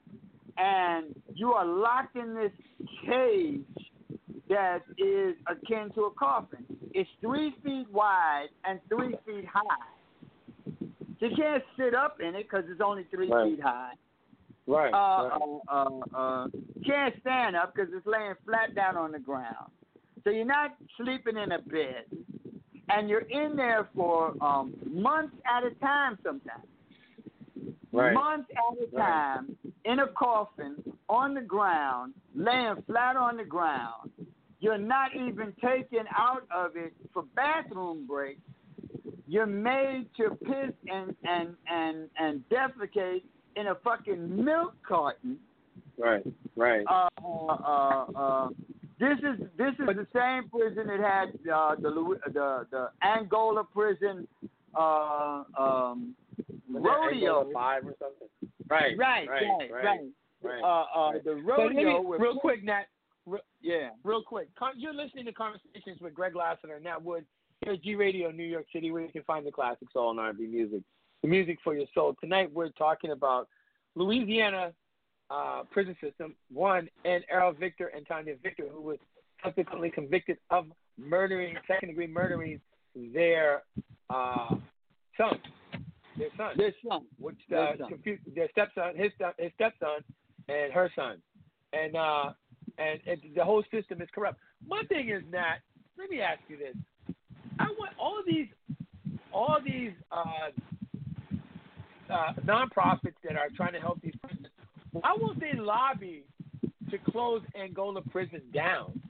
and you are locked in this cage that is akin to a coffin. It's three feet wide and three feet high. You can't sit up in it because it's only three Right. feet high. Right. Uh, right. uh, uh, uh, can't stand up because it's laying flat down on the ground. So you're not sleeping in a bed, and you're in there for um, months at a time sometimes. Right. Months at a Right. time in a coffin on the ground, laying flat on the ground. You're not even taken out of it for bathroom breaks. You're made to piss and, and, and, and defecate in a fucking milk carton. Right. Right. Uh, uh, uh, uh, This is this is the same prison that had uh, the Louis- the the Angola prison uh, um, rodeo. Five or something. Right. Right. Right. Right. Right. right. right. Uh, uh, right. the But let me- rodeo. with- real quick, Nat. Real, Yeah. real quick. Con- You're listening to Conversations with Greg Lassiter and Nat Wood here at G Radio, New York City, where you can find the classic soul and R and B music, the music for your soul. Tonight we're talking about Louisiana uh, prison system, one, and Errol Victor and Tanya Victor, who was subsequently convicted of murdering, second-degree murdering their uh, son, their son, This son. which Their uh, son. confused their stepson, his step, his stepson, and her son, and uh, and it, the whole system is corrupt. My thing is, Nat, let me ask you this: I want all of these, all of these uh, uh, nonprofits that are trying to help these prisoners. Why won't they lobby to close Angola prison down?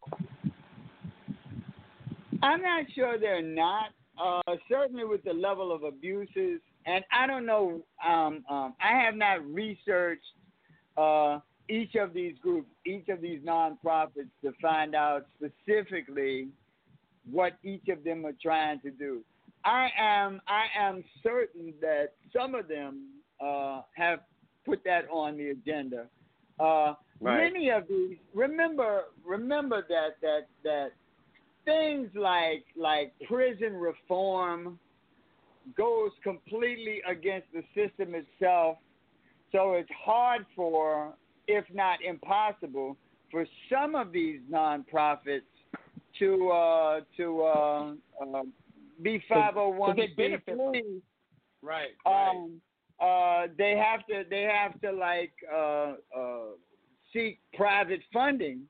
I'm not sure they're not. Uh, certainly with the level of abuses, and I don't know. Um, um, I have not researched uh, each of these groups, each of these nonprofits, to find out specifically what each of them are trying to do. I am I am certain that some of them uh, have put that on the agenda. Uh, Right. Many of these, remember remember that that that things like like prison reform goes completely against the system itself. So it's hard for, if not impossible, for some of these nonprofits to uh, to uh, uh, be five oh one they benefit from c it. Right. um, uh, they have to they have to like uh, uh, seek private funding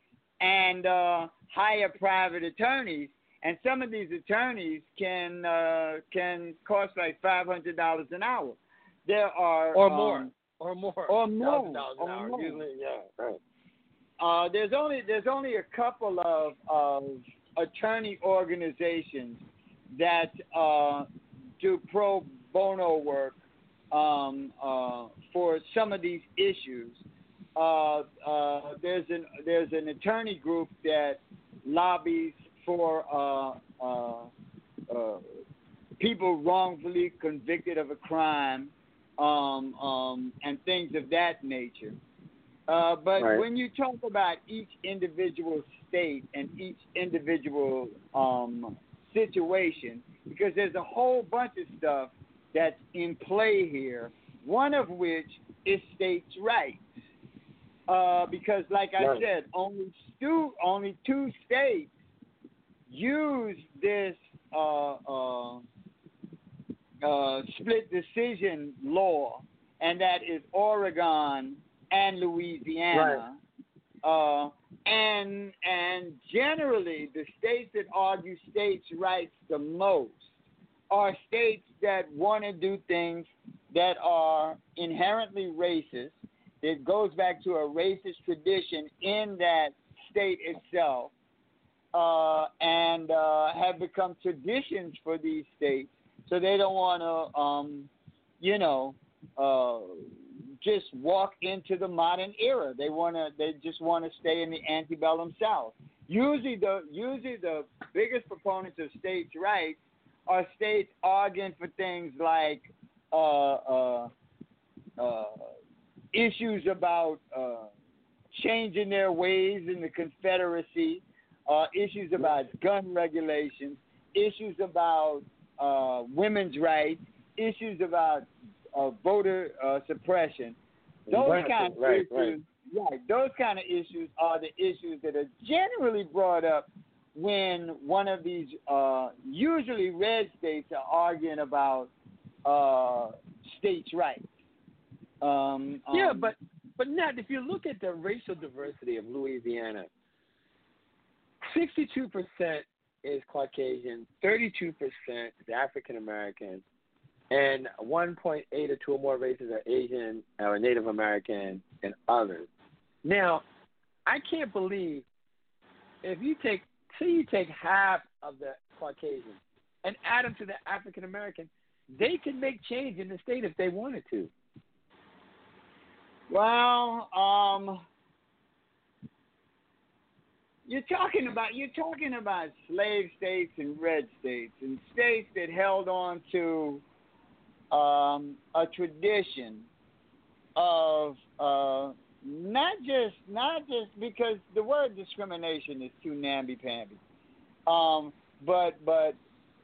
and uh, hire private attorneys, and some of these attorneys can uh, can cost like five hundred dollars an hour. There are or um, more, or more, or more, thousand dollars an or hour. more. Usually, yeah, right. Uh, there's only there's only a couple of, of attorney organizations that uh, do pro bono work um, uh, for some of these issues. Uh, uh, there's an there's an attorney group that lobbies for uh, uh, uh, people wrongfully convicted of a crime um, um, and things of that nature. Uh, but Right. when you talk about each individual state and each individual um, situation, because there's a whole bunch of stuff that's in play here, one of which is states' rights. Uh, because, like I Right. said, only two, only two states use this uh, uh, uh, split decision law, and that is Oregon and Louisiana. Uh, and and generally, the states that argue states' rights the most are states that want to do things that are inherently racist. It goes back to a racist tradition in that state itself, uh, and uh, have become traditions for these states. So they don't want to, um, you know, uh, just walk into the modern era. They want to. They just want to stay in the antebellum South. Usually, the usually the biggest proponents of states' rights are states arguing for things like uh, uh, uh, issues about uh, changing their ways in the Confederacy, uh, issues about gun regulations, issues about uh, women's rights, issues about uh, voter uh, suppression. Those Right, kind of right, issues, right. Those kind of issues are the issues that are generally brought up when one of these, uh, usually red states, are arguing about uh, states' rights. Um, Yeah, um, but but Nat, if you look at the racial diversity of Louisiana, sixty-two percent is Caucasian, thirty-two percent is African American, and one point eight or two or more races are Asian or Native American and others. Now, I can't believe if you take, say you take half of the Caucasian and add them to the African American, they can make change in the state if they wanted to. Well, um, you're talking about you're talking about slave states and red states and states that held on to um, a tradition of uh, not just not just because the word discrimination is too namby-pamby, um, but but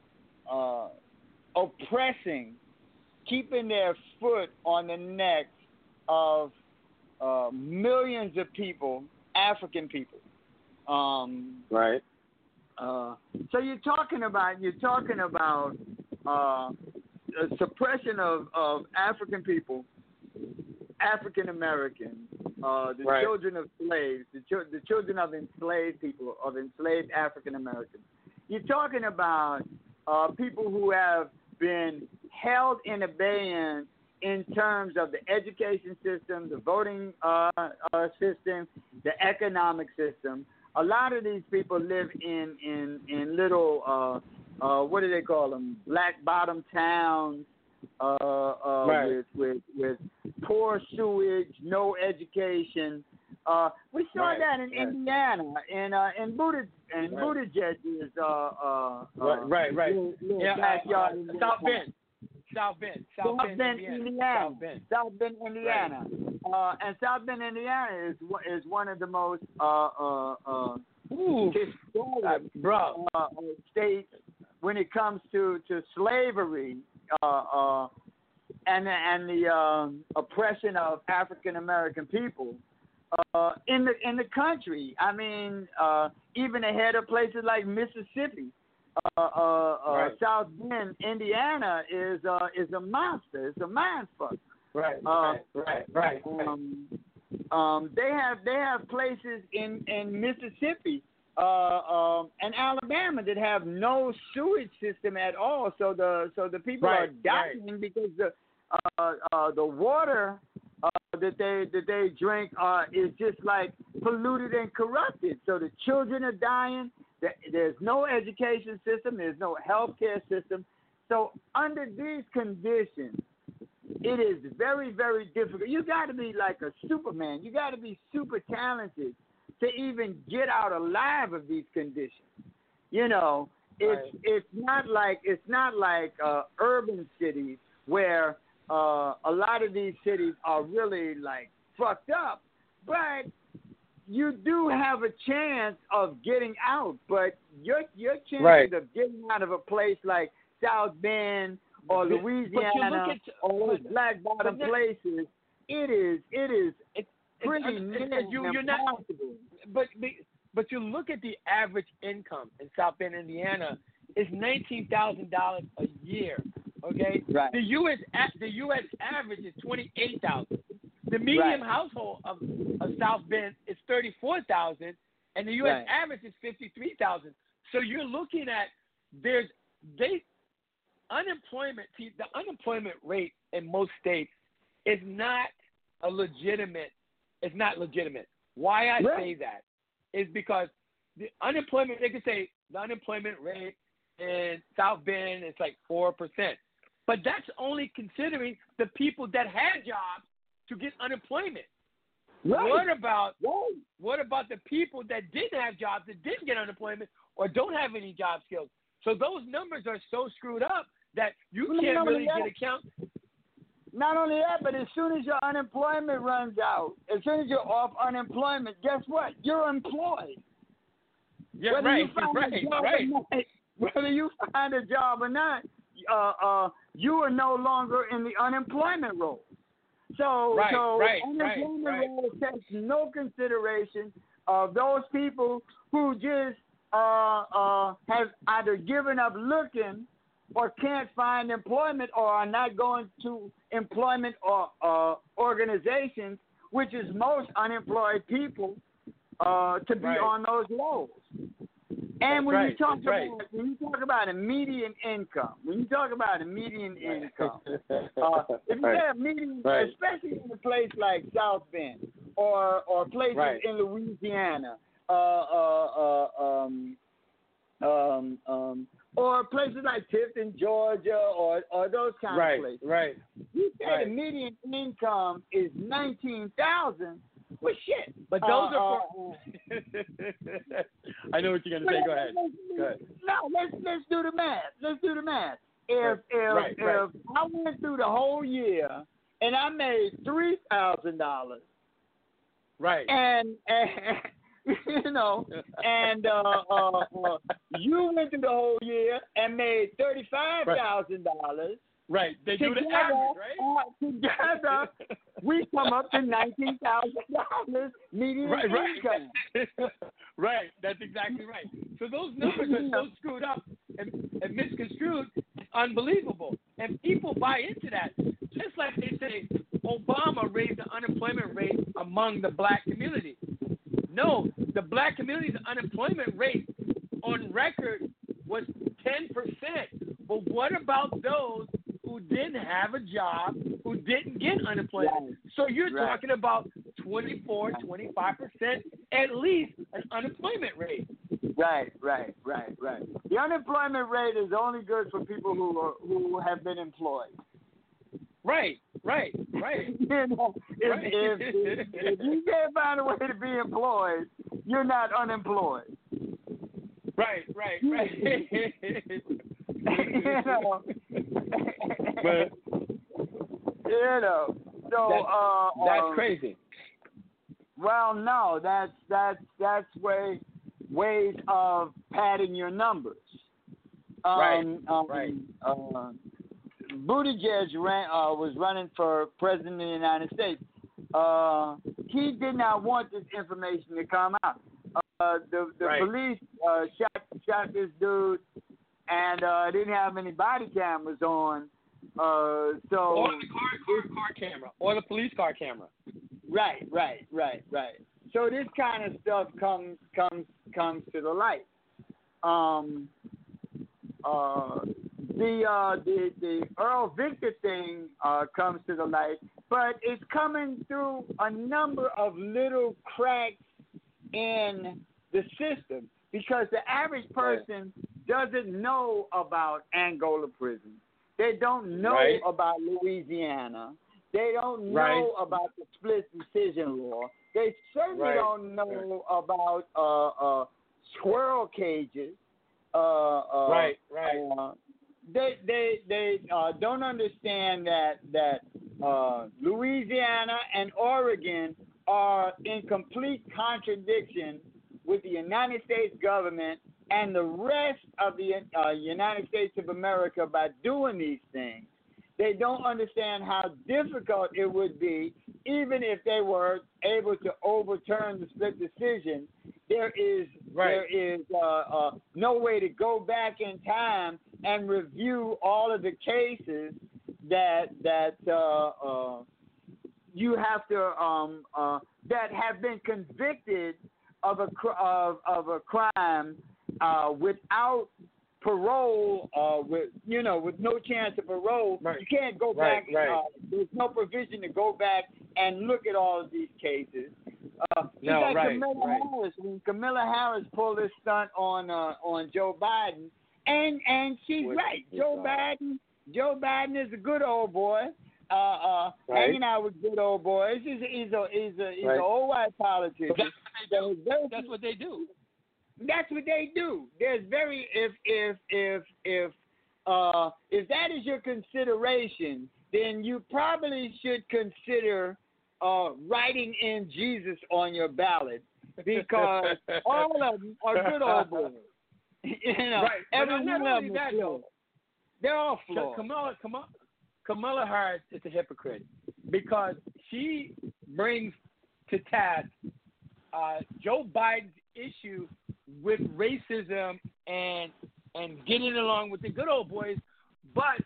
uh, oppressing, keeping their foot on the neck of uh, millions of people, African people. Um, right. Uh, so you're talking about you're talking about uh, a suppression of, of African people, African Americans, uh, the right. children of slaves, the, ch- the children of enslaved people, of enslaved African Americans. You're talking about uh, people who have been held in abeyance in terms of the education system, the voting uh, uh, system, the economic system. A lot of these people live in in in little uh, uh, what do they call them? Black bottom towns uh, uh, right. with with with poor sewage, no education. Uh, we saw right. that in right. Indiana, in uh, in Buddha and right. Buttigieg's uh, uh, right, right, right. Little, little yeah, backyard. uh, uh, South Bend. South Bend, South, South Bend, Bend, Indiana. Indiana. South Bend, South Bend, Indiana. Right. Uh, and South Bend, Indiana is is one of the most uh, uh, uh, historic uh, bro. Uh, states when it comes to to slavery uh, uh, and and the um, oppression of African American people uh, in the in the country. I mean, uh, even ahead of places like Mississippi. Uh, uh, uh, right. South Bend, Indiana is uh, is a monster. It's a mindfuck. Right, uh, right, right, right. Um, um, they have they have places in in Mississippi uh, um, and Alabama that have no sewage system at all. So the so the people right, are dying right. because the uh, uh, the water uh, that they that they drink uh, is just like polluted and corrupted. So the children are dying. There's no education system. There's no healthcare system. So under these conditions, it is very, very difficult. You got to be like a Superman. You got to be super talented to even get out alive of these conditions. You know, it's right. it's not like it's not like uh, urban cities where uh, a lot of these cities are really like fucked up, but you do have a chance of getting out, but your your chances right. of getting out of a place like South Bend or Louisiana at, or those black bottom but places, it is it is it's pretty it's, near it's, you, you're not, but but you look at the average income in South Bend, Indiana, is nineteen thousand dollars a year. Okay, right. The U S the U S average is twenty eight thousand. The median right. household of, of South Bend is thirty-four thousand, and the U S right. average is fifty-three thousand. So you're looking at there's they unemployment. The unemployment rate in most states is not a legitimate. It's not legitimate. Why I right. say that is because the unemployment. They could say the unemployment rate in South Bend is like four percent, but that's only considering the people that had jobs to get unemployment. Right. What about right. what about the people that didn't have jobs, that didn't get unemployment, or don't have any job skills? So those numbers are so screwed up that you Not can't really that. get account. Not only that, but as soon as your unemployment runs out, as soon as you're off unemployment, guess what? You're employed. Yeah, whether right, you find right, a job right. or not, whether you find a job or not, uh, uh, you are no longer in the unemployment roll. So, right, so right, unemployment right, right. roll takes no consideration of those people who just uh, uh, have either given up looking or can't find employment or are not going to employment or uh, organizations, which is most unemployed people, uh, to be right. on those rolls. That's And when right, you talk that's about right. when you talk about a median income, when you talk about a median income, uh, if you right. have median, right. especially in a place like South Bend or or places right. in Louisiana, uh, uh, uh, um, um, um, or places like Tifton, Georgia, or or those kind right. of places, right, you say right. the median income is nineteen thousand. Well, shit. But those uh, are uh, for. I know what you're gonna say. Go ahead. Go ahead. No, let's let's do the math. Let's do the math. If if Right, if right. I went through the whole year and I made three thousand dollars, Right. and, and you know, and uh, uh, uh, you went through the whole year and made thirty-five thousand dollars. Right. They do the Together, average, right? uh, together, we come up to nineteen thousand dollars median Right, right. income. Right. That's exactly right. So those numbers are so screwed up and, and misconstrued. It's unbelievable. And people buy into that. Just like they say, Obama raised the unemployment rate among the black community. No, the black community's unemployment rate on record was ten percent. But what about those who didn't have a job, who didn't get unemployment? Right. So you're Right. talking about twenty-four, twenty-five percent at least an unemployment rate. Right, right, right, right. The unemployment rate is only good for people who are, who have been employed. Right, right, right. You know, if, Right. if, if, if you can't find a way to be employed, you're not unemployed. Right, right, right. You know. But you know. So That- uh, that's um, crazy. Well, no, that's that's that's way ways of padding your numbers. Um, Right, um, right. Uh, Buttigieg ran, uh, was running for president of the United States. Uh, he did not want this information to come out. Uh, the the Right. police uh, shot shot this dude, and uh, didn't have any body cameras on. Uh, so Or the car, car, car camera, or the police car camera. Right, right, right, right. So this kind of stuff comes comes comes to the light. Um, uh, the uh, the the Earl Victor thing uh, comes to the light, but it's coming through a number of little cracks in the system because the average person doesn't know about Angola prison. They don't know Right. about Louisiana. They don't know Right. about the split decision law. They certainly Right. don't know about uh, uh, squirrel cages. Uh, uh, Right, right. Uh, they they they uh, don't understand that that uh, Louisiana and Oregon are in complete contradiction with the United States government and the rest of the uh, United States of America by doing these things. They don't understand how difficult it would be, even if they were able to overturn the split decision. There is Right. there is uh, uh, no way to go back in time and review all of the cases that that uh, uh, you have to um, uh, that have been convicted of a cr- of of a crime uh, without parole, uh, with you know, with no chance of parole. Right. You can't go Right, back. right. Uh, there's no provision to go back and look at all of these cases. Uh, just No, like right, Kamala right. Harris, when Kamala Harris pulled this stunt on uh, on Joe Biden, and and she's What right. is Joe that? Biden, Joe Biden is a good old boy. Uh, uh, Right. hanging out with good old boys. He's a, he's a he's a he's Right. an old white politician. But that's what they do. That is very- That's what they do. That's what they do. There's very if if if if uh if that is your consideration, then you probably should consider uh writing in Jesus on your ballot because all of them are good old boys. You know, Right. But every not one of only them that, is though. good. They're all So flawed. Kamala, Kamala, Kamala Harris is a hypocrite because she brings to task uh, Joe Biden's issue with racism and and getting along with the good old boys. But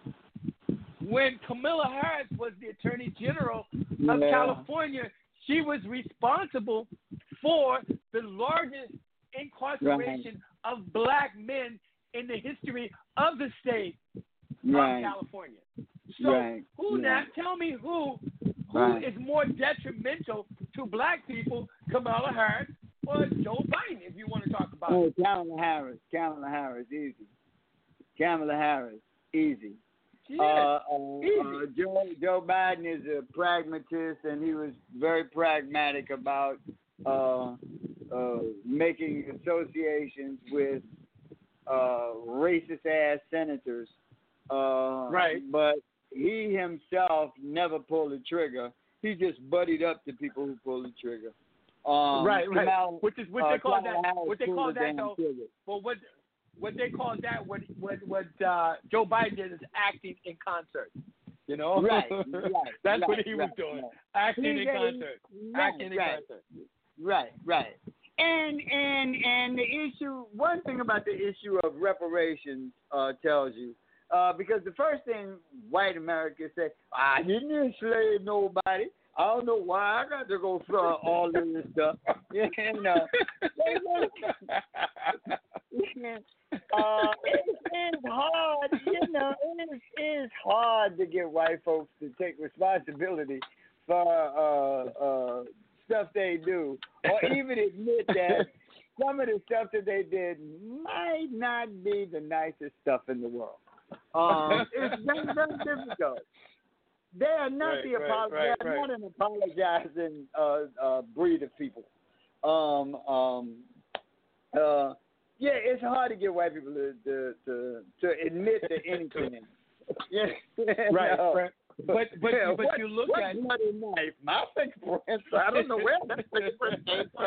when Kamala Harris was the Attorney General of Yeah. California, she was responsible for the largest incarceration of black men in the history of the state Right. of California. So Right. who Yeah. now? Tell me who who Right. is more detrimental to black people, Kamala Harris or Joe Biden? If you want to talk about Oh, it. Kamala Harris. Kamala Harris, easy. Kamala Harris, easy. Yeah, uh, uh, uh, Joe Joe Biden is a pragmatist, and he was very pragmatic about uh, uh, making associations with uh, racist ass senators. Uh, right. But he himself never pulled the trigger. He just buddied up to people who pulled the trigger. Um, right, right. Kamala, Which is what uh, they call Kamala that. Harris What they pulled call the that damn though. trigger. Well, what what they call that, what what what uh, Joe Biden did is acting in concert. You know, Right, right. That's right, what he was right, doing, right. acting He- in he- concert, right, acting in right. concert. Right, right. And and and the issue, one thing about the issue of reparations uh, tells you, uh, because the first thing white Americans say, I didn't enslave nobody. I don't know why I got to go through all of this stuff. And, uh, uh, it's, it's hard, you know, it's, it's hard to get white folks to take responsibility for uh, uh, stuff they do, or even admit that some of the stuff that they did might not be the nicest stuff in the world. Um, it's very, very difficult. They are not Right, the right, apolo- right, They're right. not an apologizing uh, uh, breed of people. Um, um, uh, yeah, it's hard to get white people to to to, to admit to anything. Yeah, Right, no. right. But but Yeah, but what, you look what at bloody knife? My fingerprints. I don't know where that fingerprint came from.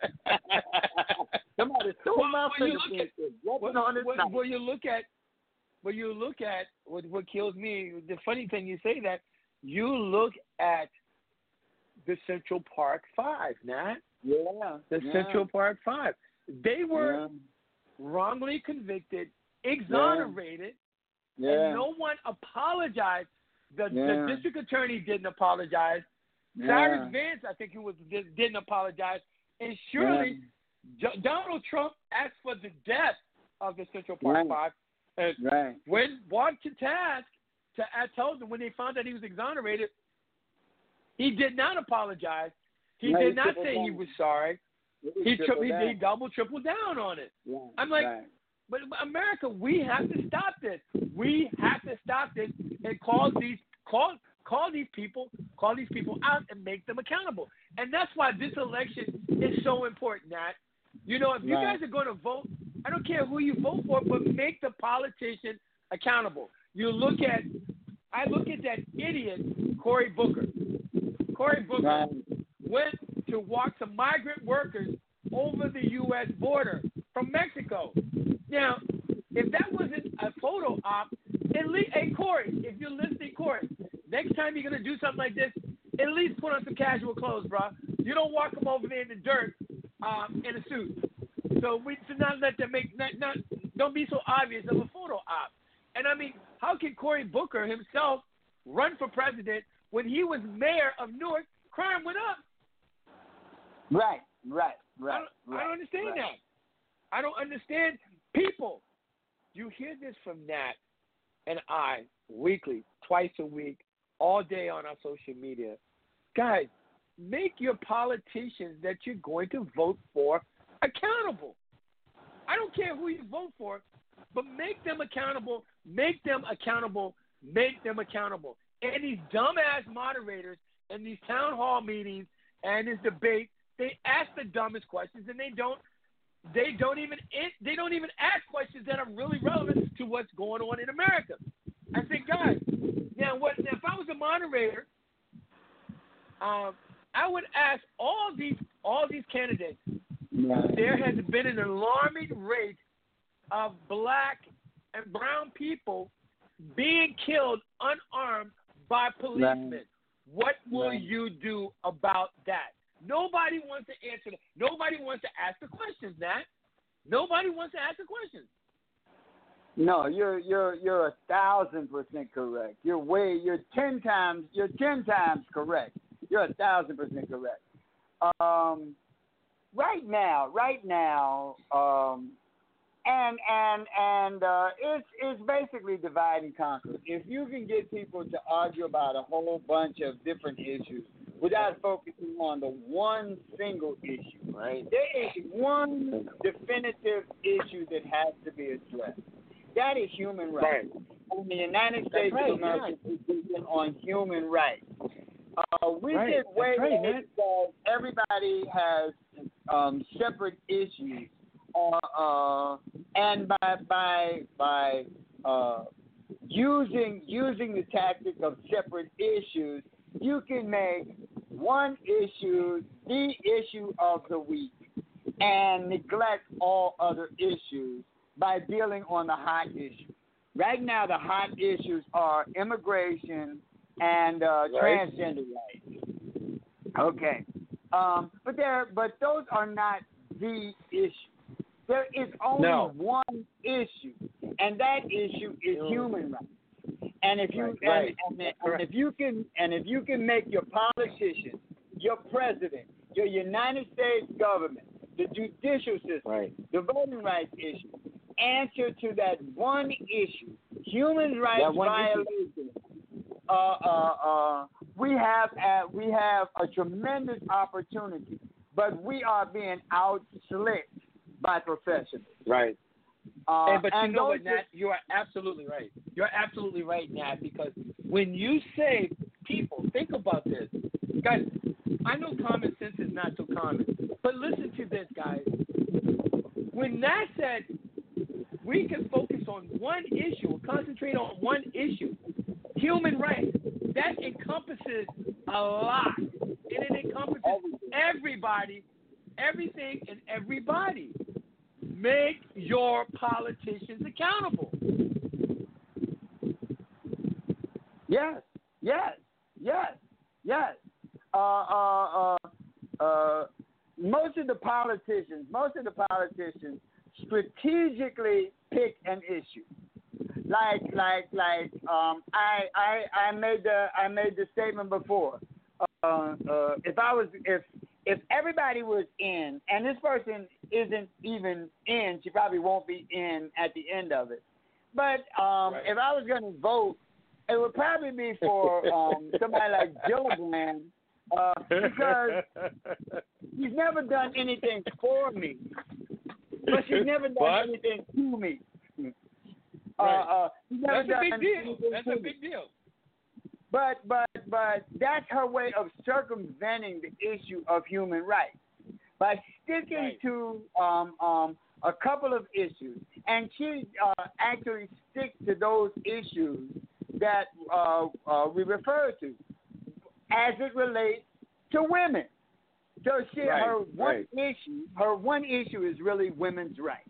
Somebody stole Well, my when you look fingerprints. at- Walking Well, on this well, knife. well, you look at, well, you look at what what kills me. The funny thing you say that you look at the Central Park Five, Nat. Yeah, The yeah, Central Park Five. They were yeah, wrongly convicted, exonerated, yeah, and no one apologized. The, Yeah. the district attorney didn't apologize. yeah. Cyrus Vance, I think he was didn't apologize, and surely Jo- Donald Trump asked for the death of the Central Park Right. Five, and Right. when brought to task, to I told them when they found out he was exonerated, he did not apologize. He No, he did not tripled say he down. was sorry. He, tri- tripled he, down. he double tripled down on it. Yeah, I'm like, right. but America, we have to stop this. We have to stop this and call these call call these people call these people out and make them accountable. And that's why this election is so important, Nat. You know, if you Right. guys are going to vote, I don't care who you vote for, but make the politician accountable. You look at, I look at that idiot Cory Booker. Cory Booker Right. went to walk some migrant workers over the U S border from Mexico. Now, if that wasn't a photo op, at least, hey, Corey, if you're listening, Corey, next time you're going to do something like this, at least put on some casual clothes, bro. You don't walk them over there in the dirt um, in a suit. So we should not let them make, not, not, don't be so obvious of a photo op. And I mean, how can Cory Booker himself run for president when he was mayor of Newark? Crime went up. Right. Right. I Right. don't, I don't understand right. that. I don't understand. People, you hear this from Nat and I weekly, twice a week, all day on our social media. Guys, make your politicians that you're going to vote for accountable. I don't care who you vote for, but make them accountable, make them accountable, make them accountable. And these dumbass moderators in these town hall meetings and this debate, they ask the dumbest questions, and they don't. They don't even. They don't even ask questions that are really relevant to what's going on in America. I think, guys, now what? Now, if I was a moderator, um, I would ask all these all these candidates. Right. There has been an alarming rate of black and brown people being killed unarmed by policemen. Right. What will Right. you do about that? Nobody wants to answer that. Nobody wants to ask the questions, Nat. Nobody wants to ask the questions. No, you're you're you're a thousand percent correct. You're way you're ten times you're ten times correct. You're a thousand percent correct. Um, right now, right now, um, and and and uh, it's it's basically divide and conquer. If you can get people to argue about a whole bunch of different issues without focusing on the one single issue, right? There is one definitive issue that has to be addressed. That is human rights. Right. on the United States right, of America position on human rights. Uh, we Right, get way that's right, more man. because everybody has um, separate issues, uh, uh, and by by by uh, using using the tactic of separate issues, you can make one issue the issue of the week and neglect all other issues by dealing on the hot issue. Right now, the hot issues are immigration and uh, Right. transgender rights. Okay, um, but there, but those are not the issue. There is only No. one issue, and that issue is human rights. And if you Right, and, right. and, and if you can and if you can make your politicians, your president, your United States government, the judicial system, Right. the voting rights issue, answer to that one issue, human rights That one issue. violation. Uh, uh, uh, we have a, we have a tremendous opportunity, but we are being outslicked by professionals. Right. Uh, Hey, but you and know those what, Nat? You are absolutely right. You're absolutely right, Nat, because when you say people, think about this. Guys, I know common sense is not so common, but listen to this, guys. When Nat said we can focus on one issue, concentrate on one issue, human rights, that encompasses a lot. And it encompasses everybody, everything, and everybody. Make your politicians accountable. Yes, yes, yes, yes. Uh, uh, uh, uh, most of the politicians, most of the politicians strategically pick an issue. Like, like, like. Um, I, I, I made the, I made the statement before. Uh, uh, if I was, if, if everybody was in, and this person isn't even in, she probably won't be in at the end of it. But um, Right. if I was going to vote, it would probably be for um, somebody like Gillibrand, uh, because she's never done anything for me, but she's never done What? anything to me. Uh, Right. uh, she's never That's a done big deal. anything That's to a me. big deal. But but but that's her way of circumventing the issue of human rights by sticking Right. to um, um, a couple of issues, and she uh, actually sticks to those issues that uh, uh, we refer to as it relates to women. So she, Right, her one right. issue, her one issue is really women's rights.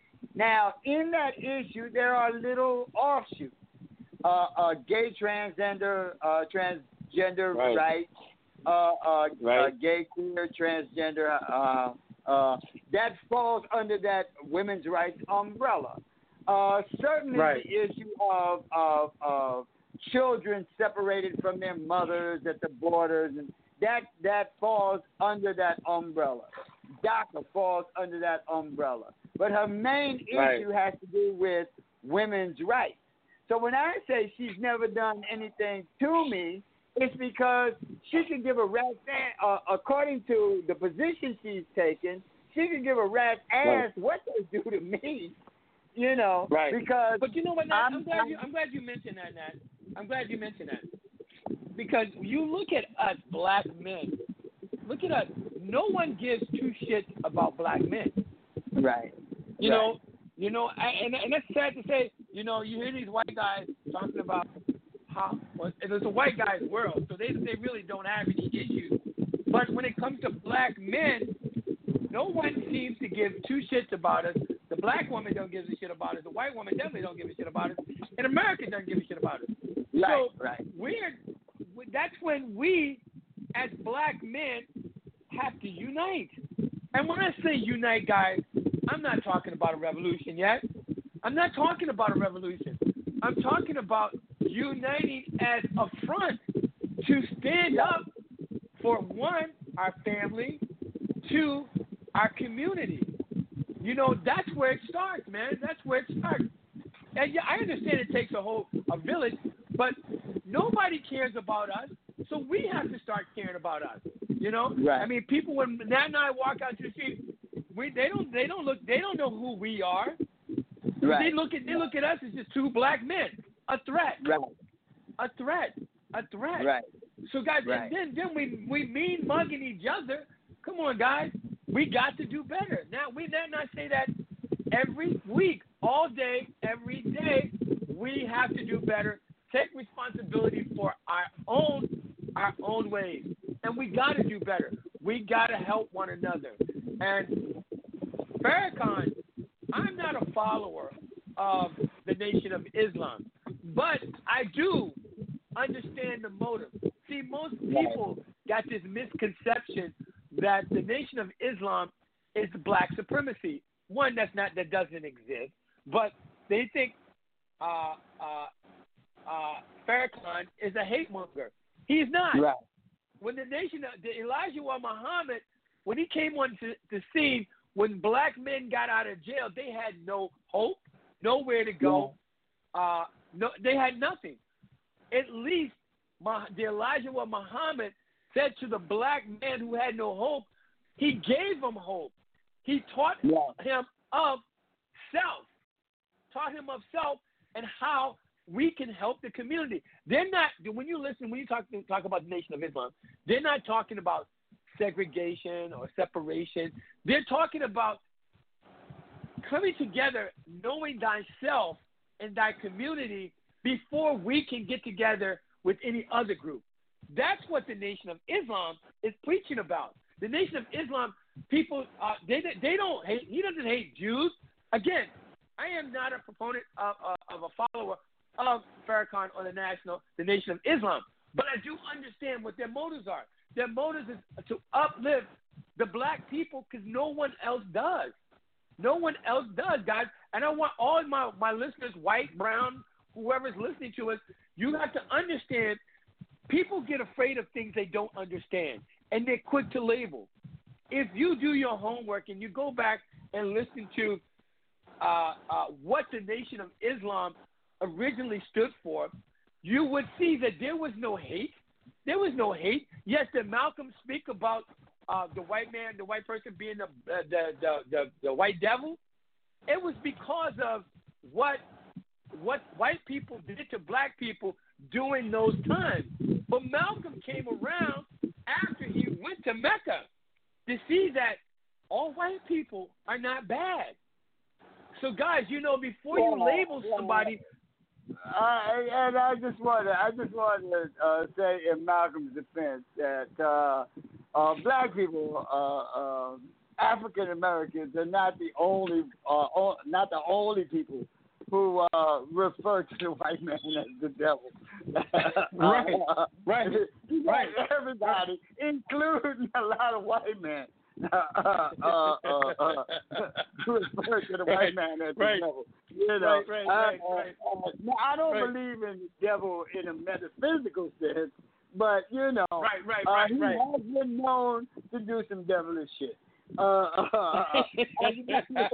Now, in that issue, there are little offshoots. Uh, uh, gay transgender uh, transgender Right. rights, uh, uh, Right. uh, gay queer transgender. Uh, uh, that falls under that women's rights umbrella. Uh, certainly, Right. the issue of, of of children separated from their mothers at the borders, and that that falls under that umbrella. DACA falls under that umbrella. But her main Right. issue has to do with women's rights. So when I say she's never done anything to me, it's because she can give a rat's ass, uh, according to the position she's taken, she can give a rat's ass Right. what they do to me, you know, Right. because But you know what, Nat? I'm, I'm- glad I'm- you I'm glad you mentioned that, Nat. I'm glad you mentioned that. Because you look at us black men, look at us. No one gives two shits about black men. right. You Right. know, you know, I, and and that's sad to say. You know, you hear these white guys talking about how well, and it's a white guy's world, so they they really don't have any issues. But when it comes to black men, no one seems to give two shits about us. The black woman don't give a shit about us. The white woman definitely don't give a shit about us. And America doesn't give a shit about us. Right, so right. we're that's when we, as black men, have to unite. And when I say unite, guys, I'm not talking about a revolution yet. I'm not talking about a revolution. I'm talking about uniting as a front to stand up for, one, our family, two, our community. You know, that's where it starts, man. That's where it starts. And yeah, I understand it takes a whole a village, but nobody cares about us, so we have to start caring about us. You know, Right. I mean, people when Nat and I walk out to the street, we they don't they don't look they don't know who we are. Right. They look at they look at us as just two black men. a threat. Right. A threat. A threat. Right. So guys, Right. and then then we we mean mugging each other. Come on, guys. We got to do better. Now we dare not say that every week, all day, every day. We have to do better. Take responsibility for our own our own ways, and we got to do better. We got to help one another. And Farrakhan, I'm not a follower of the Nation of Islam, but I do understand the motive. See, most people got this misconception that the Nation of Islam is black supremacy. One, that's not that doesn't exist, but they think uh, uh, uh, Farrakhan is a hate monger. He's not. Right. When the nation, the Elijah wa Muhammad, when he came on to the scene, when black men got out of jail, they had no hope, nowhere to go. Uh, no, they had nothing. At least the Elijah wa Muhammad said to the black man who had no hope, he gave him hope. He taught yeah. him of self, taught him of self and how we can help the community. They're not, when you listen, when you talk talk about the Nation of Islam, they're not talking about segregation or separation. They're talking about coming together, knowing thyself and thy community before we can get together with any other group. That's what the Nation of Islam is preaching about. The Nation of Islam, people, uh, they they don't hate. He doesn't hate Jews. Again, I am not a proponent of, uh, of a follower of Farrakhan or the national, the Nation of Islam, but I do understand what their motives are. Their motives is to uplift the black people because no one else does. No one else does, guys. And I want all my, my listeners, white, brown, whoever's listening to us, you have to understand people get afraid of things they don't understand, and they're quick to label. If you do your homework and you go back and listen to uh, uh, what the Nation of Islam originally stood for, you would see that there was no hate. There was no hate. Yes, did Malcolm speak about uh, the white man, the white person being the, uh, the, the, the, the white devil? It was because of what what white people did to black people during those times. But Malcolm came around after he went to Mecca to see that all white people are not bad. So, guys, you know, before you label somebody, Uh, and I just want to, I just want to uh, say in Malcolm's defense that uh, uh, black people, uh, uh, African Americans, are not the only, uh, o- not the only people who uh, refer to the white man as the devil. Right, uh, right, right. Everybody, including a lot of white men. Uh, uh, uh, uh, uh, refer to the Right, white man as right. the devil. You know, Right, right, uh, right, uh, right. uh, now, I don't Right. believe in the devil in a metaphysical sense, but you know, Right, right, uh, right, he right. has been known to do some devilish shit. Uh, uh, uh, as a matter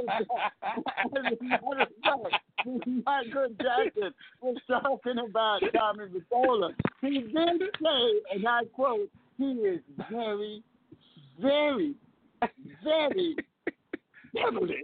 of fact, Michael Jackson was talking about Tommy Mottola. He did say, and I quote, he is very, very, very devilish.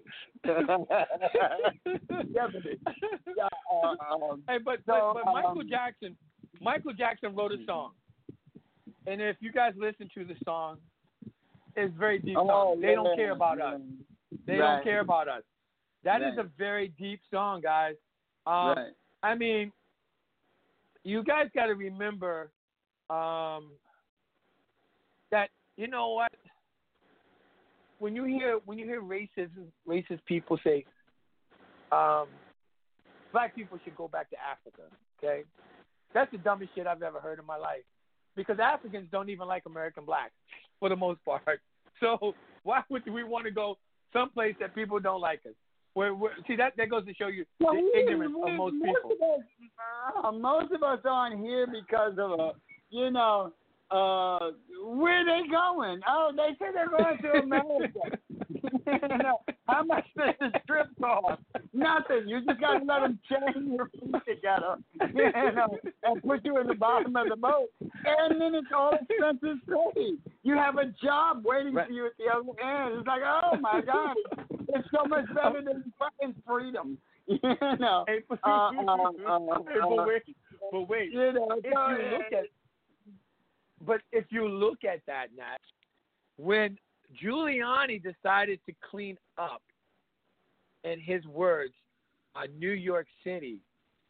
devilish. Yeah, uh, um, Hey, but, so, but, but Michael um, Jackson, Michael Jackson wrote a song, and if you guys listen to the song, it's very deep. Oh, song. They yeah, don't care about yeah. us. They Right. don't care about us. That is Right. a very deep song, guys. Um, Right. I mean, you guys got to remember um, that you know what. When you hear when you hear racist racist people say, um, black people should go back to Africa, okay? That's the dumbest shit I've ever heard in my life. Because Africans don't even like American blacks for the most part. So why would we want to go someplace that people don't like us? Where, where see that that goes to show you Well, the we- ignorance we- of most most people. Of us, uh, most of us aren't here because of a, you know, uh, where they going? Oh, they say they're going to America. You know, how much does the trip cost? Nothing. You just got to let them chain your feet together, you know, and put you in the bottom of the boat. And then it's all expenses paid. You have a job waiting Right. for you at the other end. It's like, oh my God, it's so much better than fucking freedom. You know, Hey, but, uh, uh, uh, hey, but wait, but wait. you know, If you look at, but if you look at that, Nat, when Giuliani decided to clean up, in his words, uh, New York City,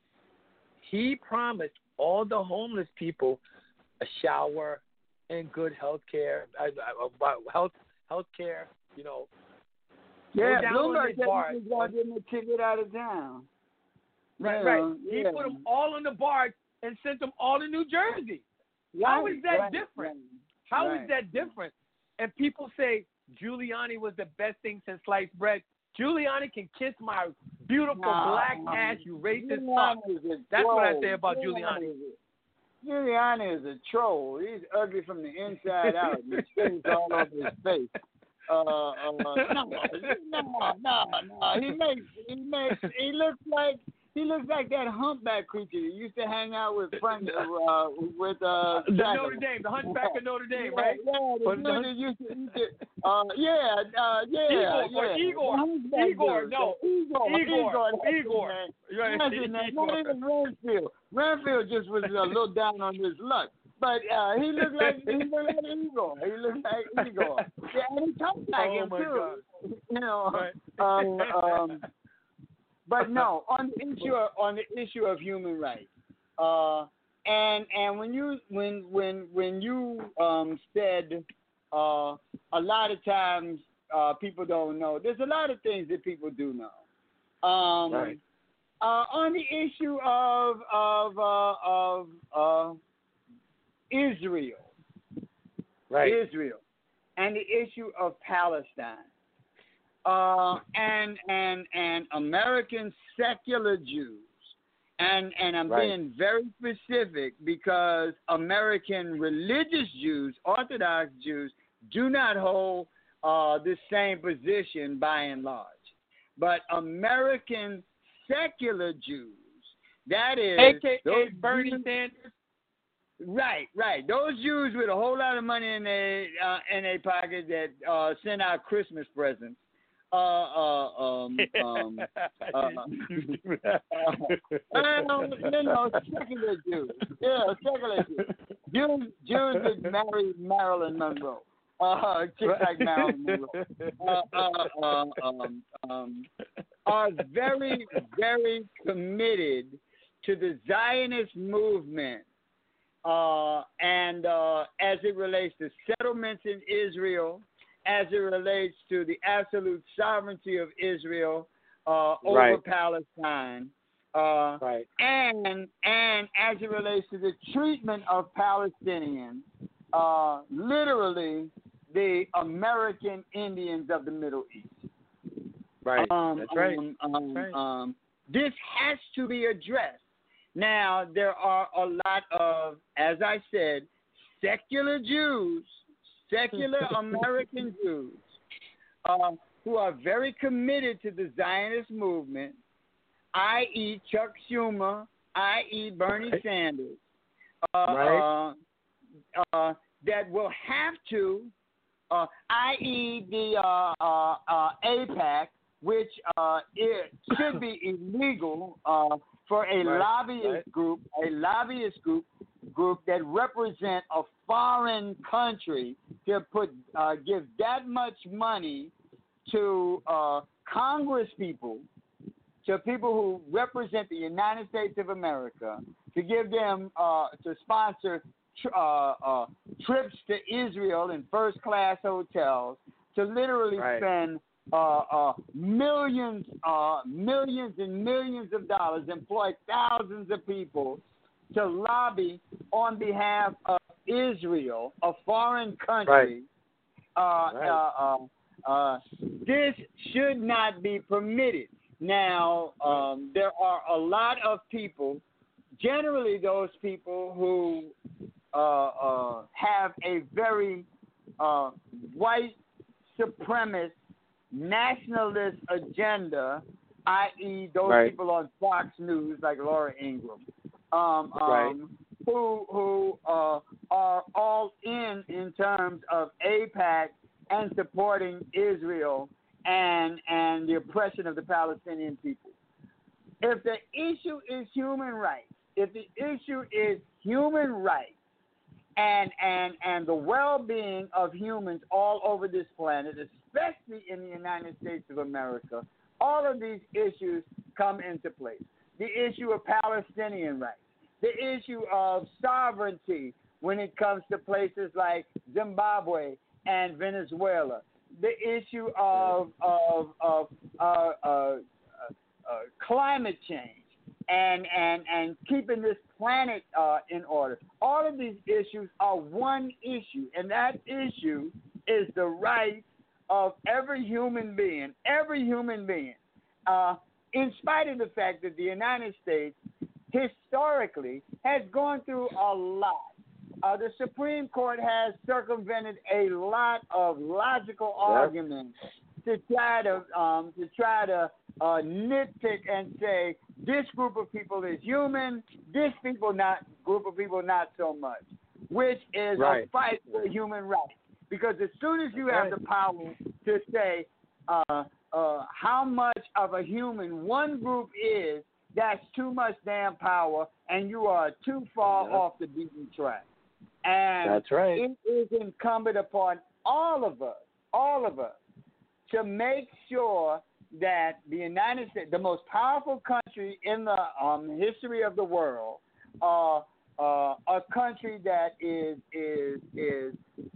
he promised all the homeless people a shower and good health care, uh, uh, health health care, you know. yeah, down Bloomberg on said his bar. he was going to give him a ticket out of town. Right, You right. know, He yeah. put them all on the bar and sent them all to New Jersey. How Right, is that right, different? right, How is right. that different? And people say Giuliani was the best thing since sliced bread. Giuliani can kiss my beautiful No, black no. ass, you racist Giuliani fuck. is a That's what I troll. say about Giuliani Giuliani. is a- Giuliani is a troll. He's ugly from the inside out. He stains all over his face. Uh, uh, no, no, no, no. He makes, he makes, he looks like, he looks like that humpback creature that used to hang out with Frank, uh, with uh, The Jackson. Notre Dame, the Hunchback of Notre Dame, Yeah, right? Yeah, the But dude the- that used to eat it. Uh, yeah, uh, yeah, Igor, yeah. or Igor. The hunchback Igor, dude. no. Igor, Igor, Igor, that's his Igor. name. Right. That's his name. Igor. Not even Renfield. Renfield just was a little down on his luck. But uh, he looked like he looked like Igor. He looked like Igor. Yeah, and he talked like Oh, him my too. God. You know. Right. Um, um, but no, on the issue of, on the issue of human rights. Uh, and and when you when when when you um, said uh, a lot of times uh, people don't know. There's a lot of things that people do know. Um, Right. Uh, on the issue of of uh, of uh, Israel, Right. Israel, and the issue of Palestine, uh, and and and American secular Jews, and and I'm Right. being very specific because American religious Jews, Orthodox Jews, do not hold uh, the same position by and large, but American secular Jews, that is, A K A those Bernie Jews- Sanders. Right, right. Those Jews with a whole lot of money in their uh, in their pocket that uh, send out Christmas presents. Uh, uh, um, um, uh, uh, well, you know, secular Jews. Yeah, secular Jews. Jews, Jews that marry Marilyn Monroe. Uh, chicks like Marilyn Monroe. Uh, uh, uh, um, um, are very, very committed to the Zionist movement. Uh, and uh, as it relates to settlements in Israel, as it relates to the absolute sovereignty of Israel uh, over Right. Palestine, uh, Right. and and as it relates to the treatment of Palestinians, uh, literally the American Indians of the Middle East. Right. Um, That's right. Um, um, That's right. um, this has to be addressed. Now, there are a lot of, as I said, secular Jews, secular American Jews, uh, who are very committed to the Zionist movement, that is. Chuck Schumer, that is. Bernie Right. Sanders, uh, Right. uh, uh, that will have to, uh, that is the uh, uh, uh, AIPAC, which uh, it should be illegal uh, for a Right, lobbyist right. group, a lobbyist group group that represent a foreign country to put uh, give that much money to uh, Congress people, to people who represent the United States of America, to give them uh, to sponsor tr- uh, uh, trips to Israel in first class hotels, to literally Right. spend uh, uh, millions, uh, millions and millions of dollars, employ thousands of people to lobby on behalf of Israel, a foreign country. Uh, Right. uh, uh, uh, this should not be permitted. Now, um, there are a lot of people, generally those people who uh, uh, have a very uh, white supremacist nationalist agenda, that is those Right. people on Fox News like Laura Ingraham, um, um, Right. who who uh, are all in in terms of AIPAC and supporting Israel and and the oppression of the Palestinian people. if the issue is human rights, if the issue is human rights and and and the well-being of humans all over this planet, especially in the United States of America, all of these issues come into place. The issue of Palestinian rights, the issue of sovereignty when it comes to places like Zimbabwe and Venezuela, the issue of of of uh, uh, uh, uh, climate change and and and keeping this planet uh, in order. All of these issues are one issue, and that issue is the right of every human being, every human being. Uh, in spite of the fact that the United States historically has gone through a lot. Uh, the Supreme Court has circumvented a lot of logical yep. arguments to try to um, to try to uh, nitpick and say this group of people is human, this people not group of people not so much, which is right. a fight for human rights. Because as soon as you have right. the power to say uh, uh, how much of a human one group is, that's too much damn power, and you are too far yep. off the beaten track. And that's right. It is incumbent upon all of us, all of us, to make sure that the United States, the most powerful country in the um, history of the world, uh, uh, a country that is is is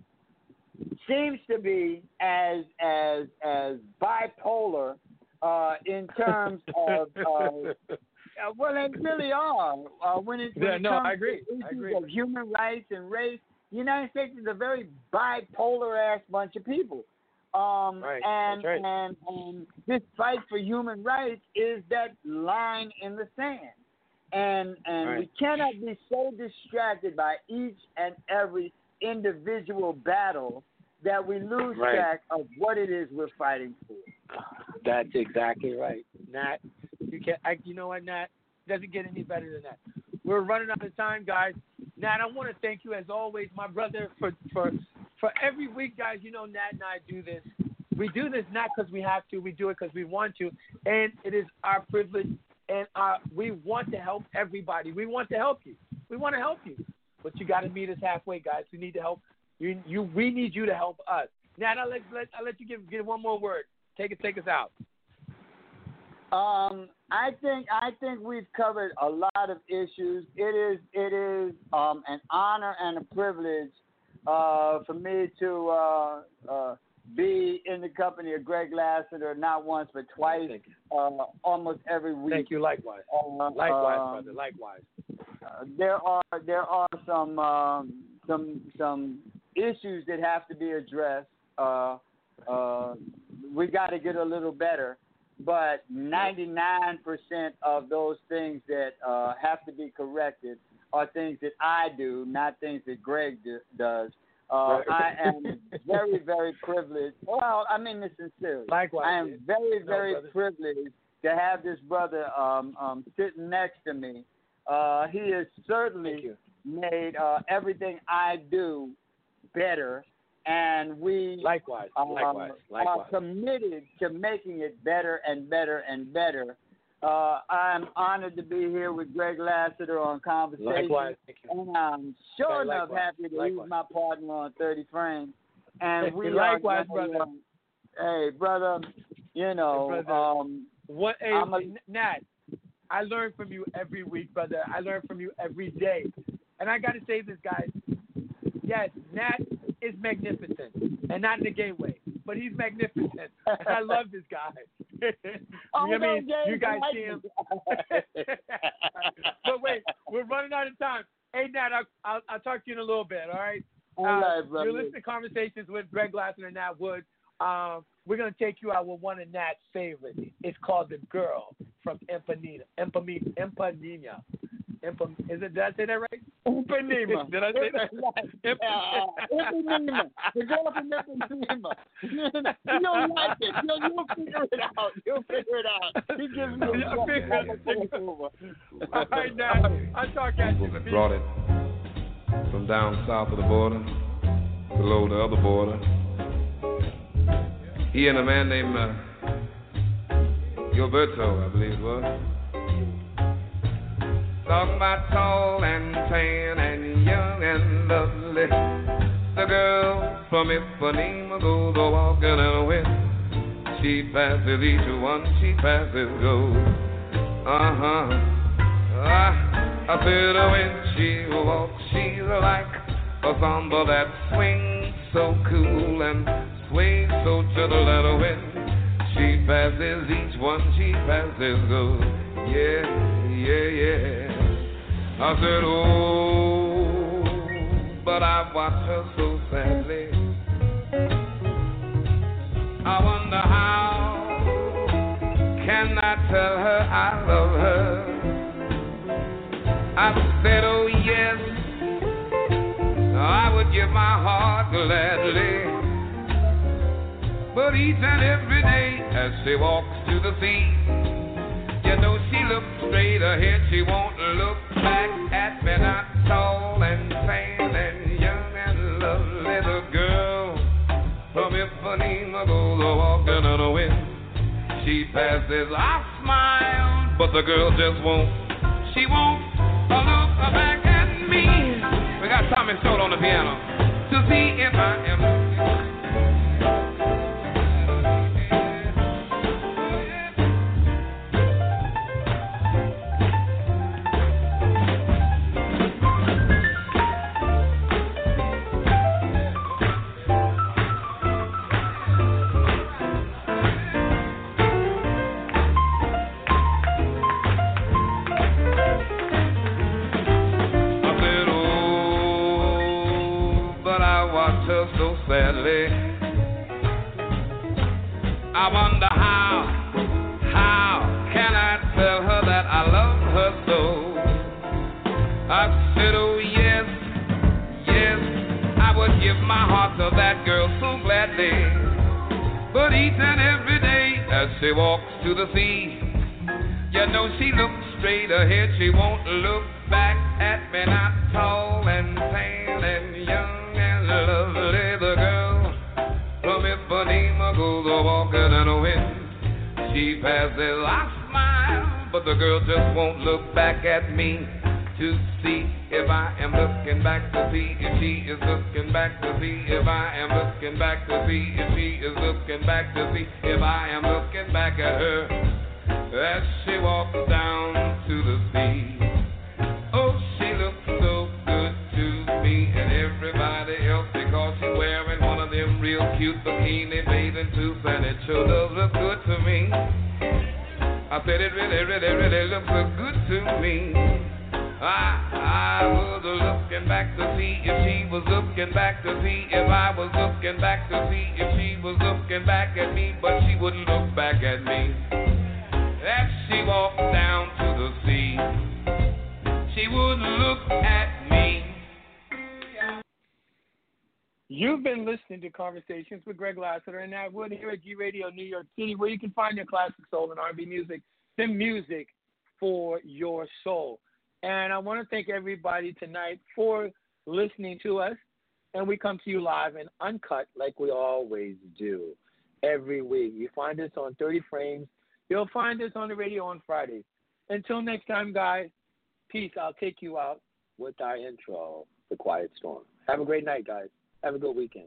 seems to be as as as bipolar uh, in terms of. Uh, Uh, well, they really are. Uh, when it, when yeah, it no, comes I agree. to issues I agree. of human rights and race, the United States is a very bipolar ass bunch of people. Um, right. And, That's right. and and this fight for human rights is that line in the sand. And and right. we cannot be so distracted by each and every individual battle that we lose right. track of what it is we're fighting for. That's exactly right. Nat, you can I, you know what, Nat? Doesn't get any better than that. We're running out of time, guys. Nat, I want to thank you as always, my brother, for for for every week, guys. You know, Nat and I do this. We do this not because we have to. We do it because we want to, and it is our privilege. And our, we want to help everybody. We want to help you. We want to help you, but you got to meet us halfway, guys. We need to help you. You we need you to help us. Nat, I'll let, let I'll let you give give one more word. Take it, take us out. Um, I think I think we've covered a lot of issues. It is it is um, an honor and a privilege uh, for me to uh, uh, be in the company of Greg Lassiter, not once but twice, uh, almost every week. Thank you. Likewise. Uh, likewise, uh, brother. Likewise. Uh, there are there are some um, some some issues that have to be addressed. Uh, uh, we got to get a little better. But ninety-nine percent of those things that uh, have to be corrected are things that I do, not things that Greg do, does. Uh, I am very, very privileged. Well, I mean this sincerely. Likewise. I am very, very no, privileged to have this brother um, um, sitting next to me. Uh, he has certainly made uh, everything I do better. And we likewise, um, likewise, likewise. are committed to making it better and better and better. Uh, I'm honored to be here with Greg Lassiter on Conversation. Likewise, thank you. And I'm sure okay, enough likewise. happy to likewise. use my partner on thirty frames. And we likewise, are brother. Um, hey, brother, you know, hey, brother. um, what? Hey, I'm a, Nat, I learn from you every week, brother. I learn from you every day. And I got to say this, guys. Yes, Nat is magnificent, and not in a gay way, but he's magnificent. And I love this guy. you oh, know what I mean? no, You guys like see him. But wait, we're running out of time. Hey, Nat, I'll, I'll, I'll talk to you in a little bit, all right? All uh, right, brother. You're listening to Conversations with Greg Lassiter and Nat Wood. Um, we're going to take you out with one of Nat's favorites. It's called The Girl from Empanina. Empanina. Empanina. Impam- is it, did I say that right? Ipanema. Did I say that? Ipanema. The girl from Ipanema. You don't like it. You'll, you'll figure it out. You'll figure it out. He gives me a figure All right, now, I'll talk at you. People that brought it from down south of the border, below the other border. He and a man named uh, Gilberto, I believe it was. Talking about tall and tan and young and lovely. The girl from Ipanema goes a walking and when she passes each one, she passes goes. Uh-huh. Ah, I said when she walks, she's like a samba that swings so cool and sways so to the letter when she passes each one, she passes goes. Yeah, yeah, yeah. I said, oh, but I watch her so sadly. I wonder how can I tell her I love her? I said, oh yes, I would give my heart gladly. But each and every day as she walks to the sea, you know she looks straight ahead, she won't look back at me. Not tall and tan and young and lovely. The girl from Ipanema goes a walking in the wind. She passes, I smile, but the girl just won't. She won't look back at me. We got Tommy Stone on the piano to see if I am. Sadly, I wonder how, how can I tell her that I love her so? I said, oh yes, yes, I would give my heart to that girl so gladly. But each and every day as she walks to the sea, you know she looks straight ahead, she won't look back at me. Not tall and tan and young and lovely. The girl from Ipanema goes a walking in the wind. She passes, I smile, but the girl just won't look back at me to see if I am looking back to see if she is looking back to see if I am looking back to see if she is looking back to see if I am looking back at her as she walks down to the sea. Oh, she looks so good to me and everybody else because she's wearing one of them real cute bikini bathing suits and it sure does look good to me. I said it really, really, really looks so good to me. I, I was looking back to see if she was looking back to see if I was looking back to see if she was looking back at me, but she wouldn't look back at me. As she walked down to the sea, she wouldn't look at me. You've been listening to Conversations with Greg Lassiter and Nat Wood here at G Radio New York City, where you can find your classic soul and R and B music, the music for your soul. And I want to thank everybody tonight for listening to us. And we come to you live and uncut like we always do every week. You find us on thirty frames. You'll find us on the radio on Fridays. Until next time, guys, peace. I'll take you out with our intro, The Quiet Storm. Have a great night, guys. Have a good weekend.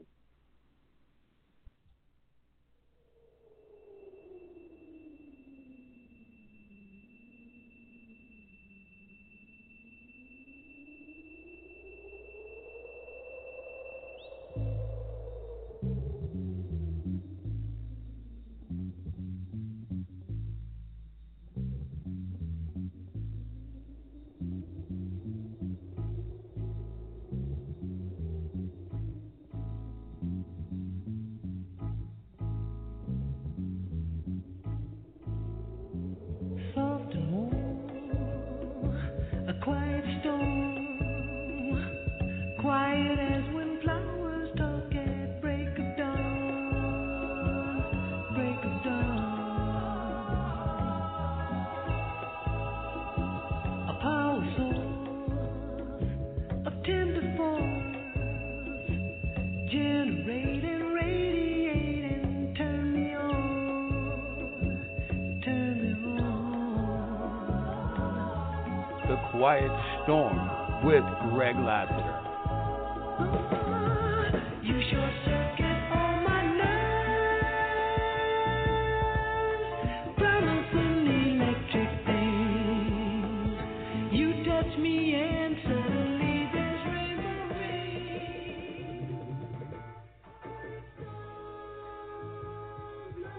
Quiet Storm with Greg Lassiter.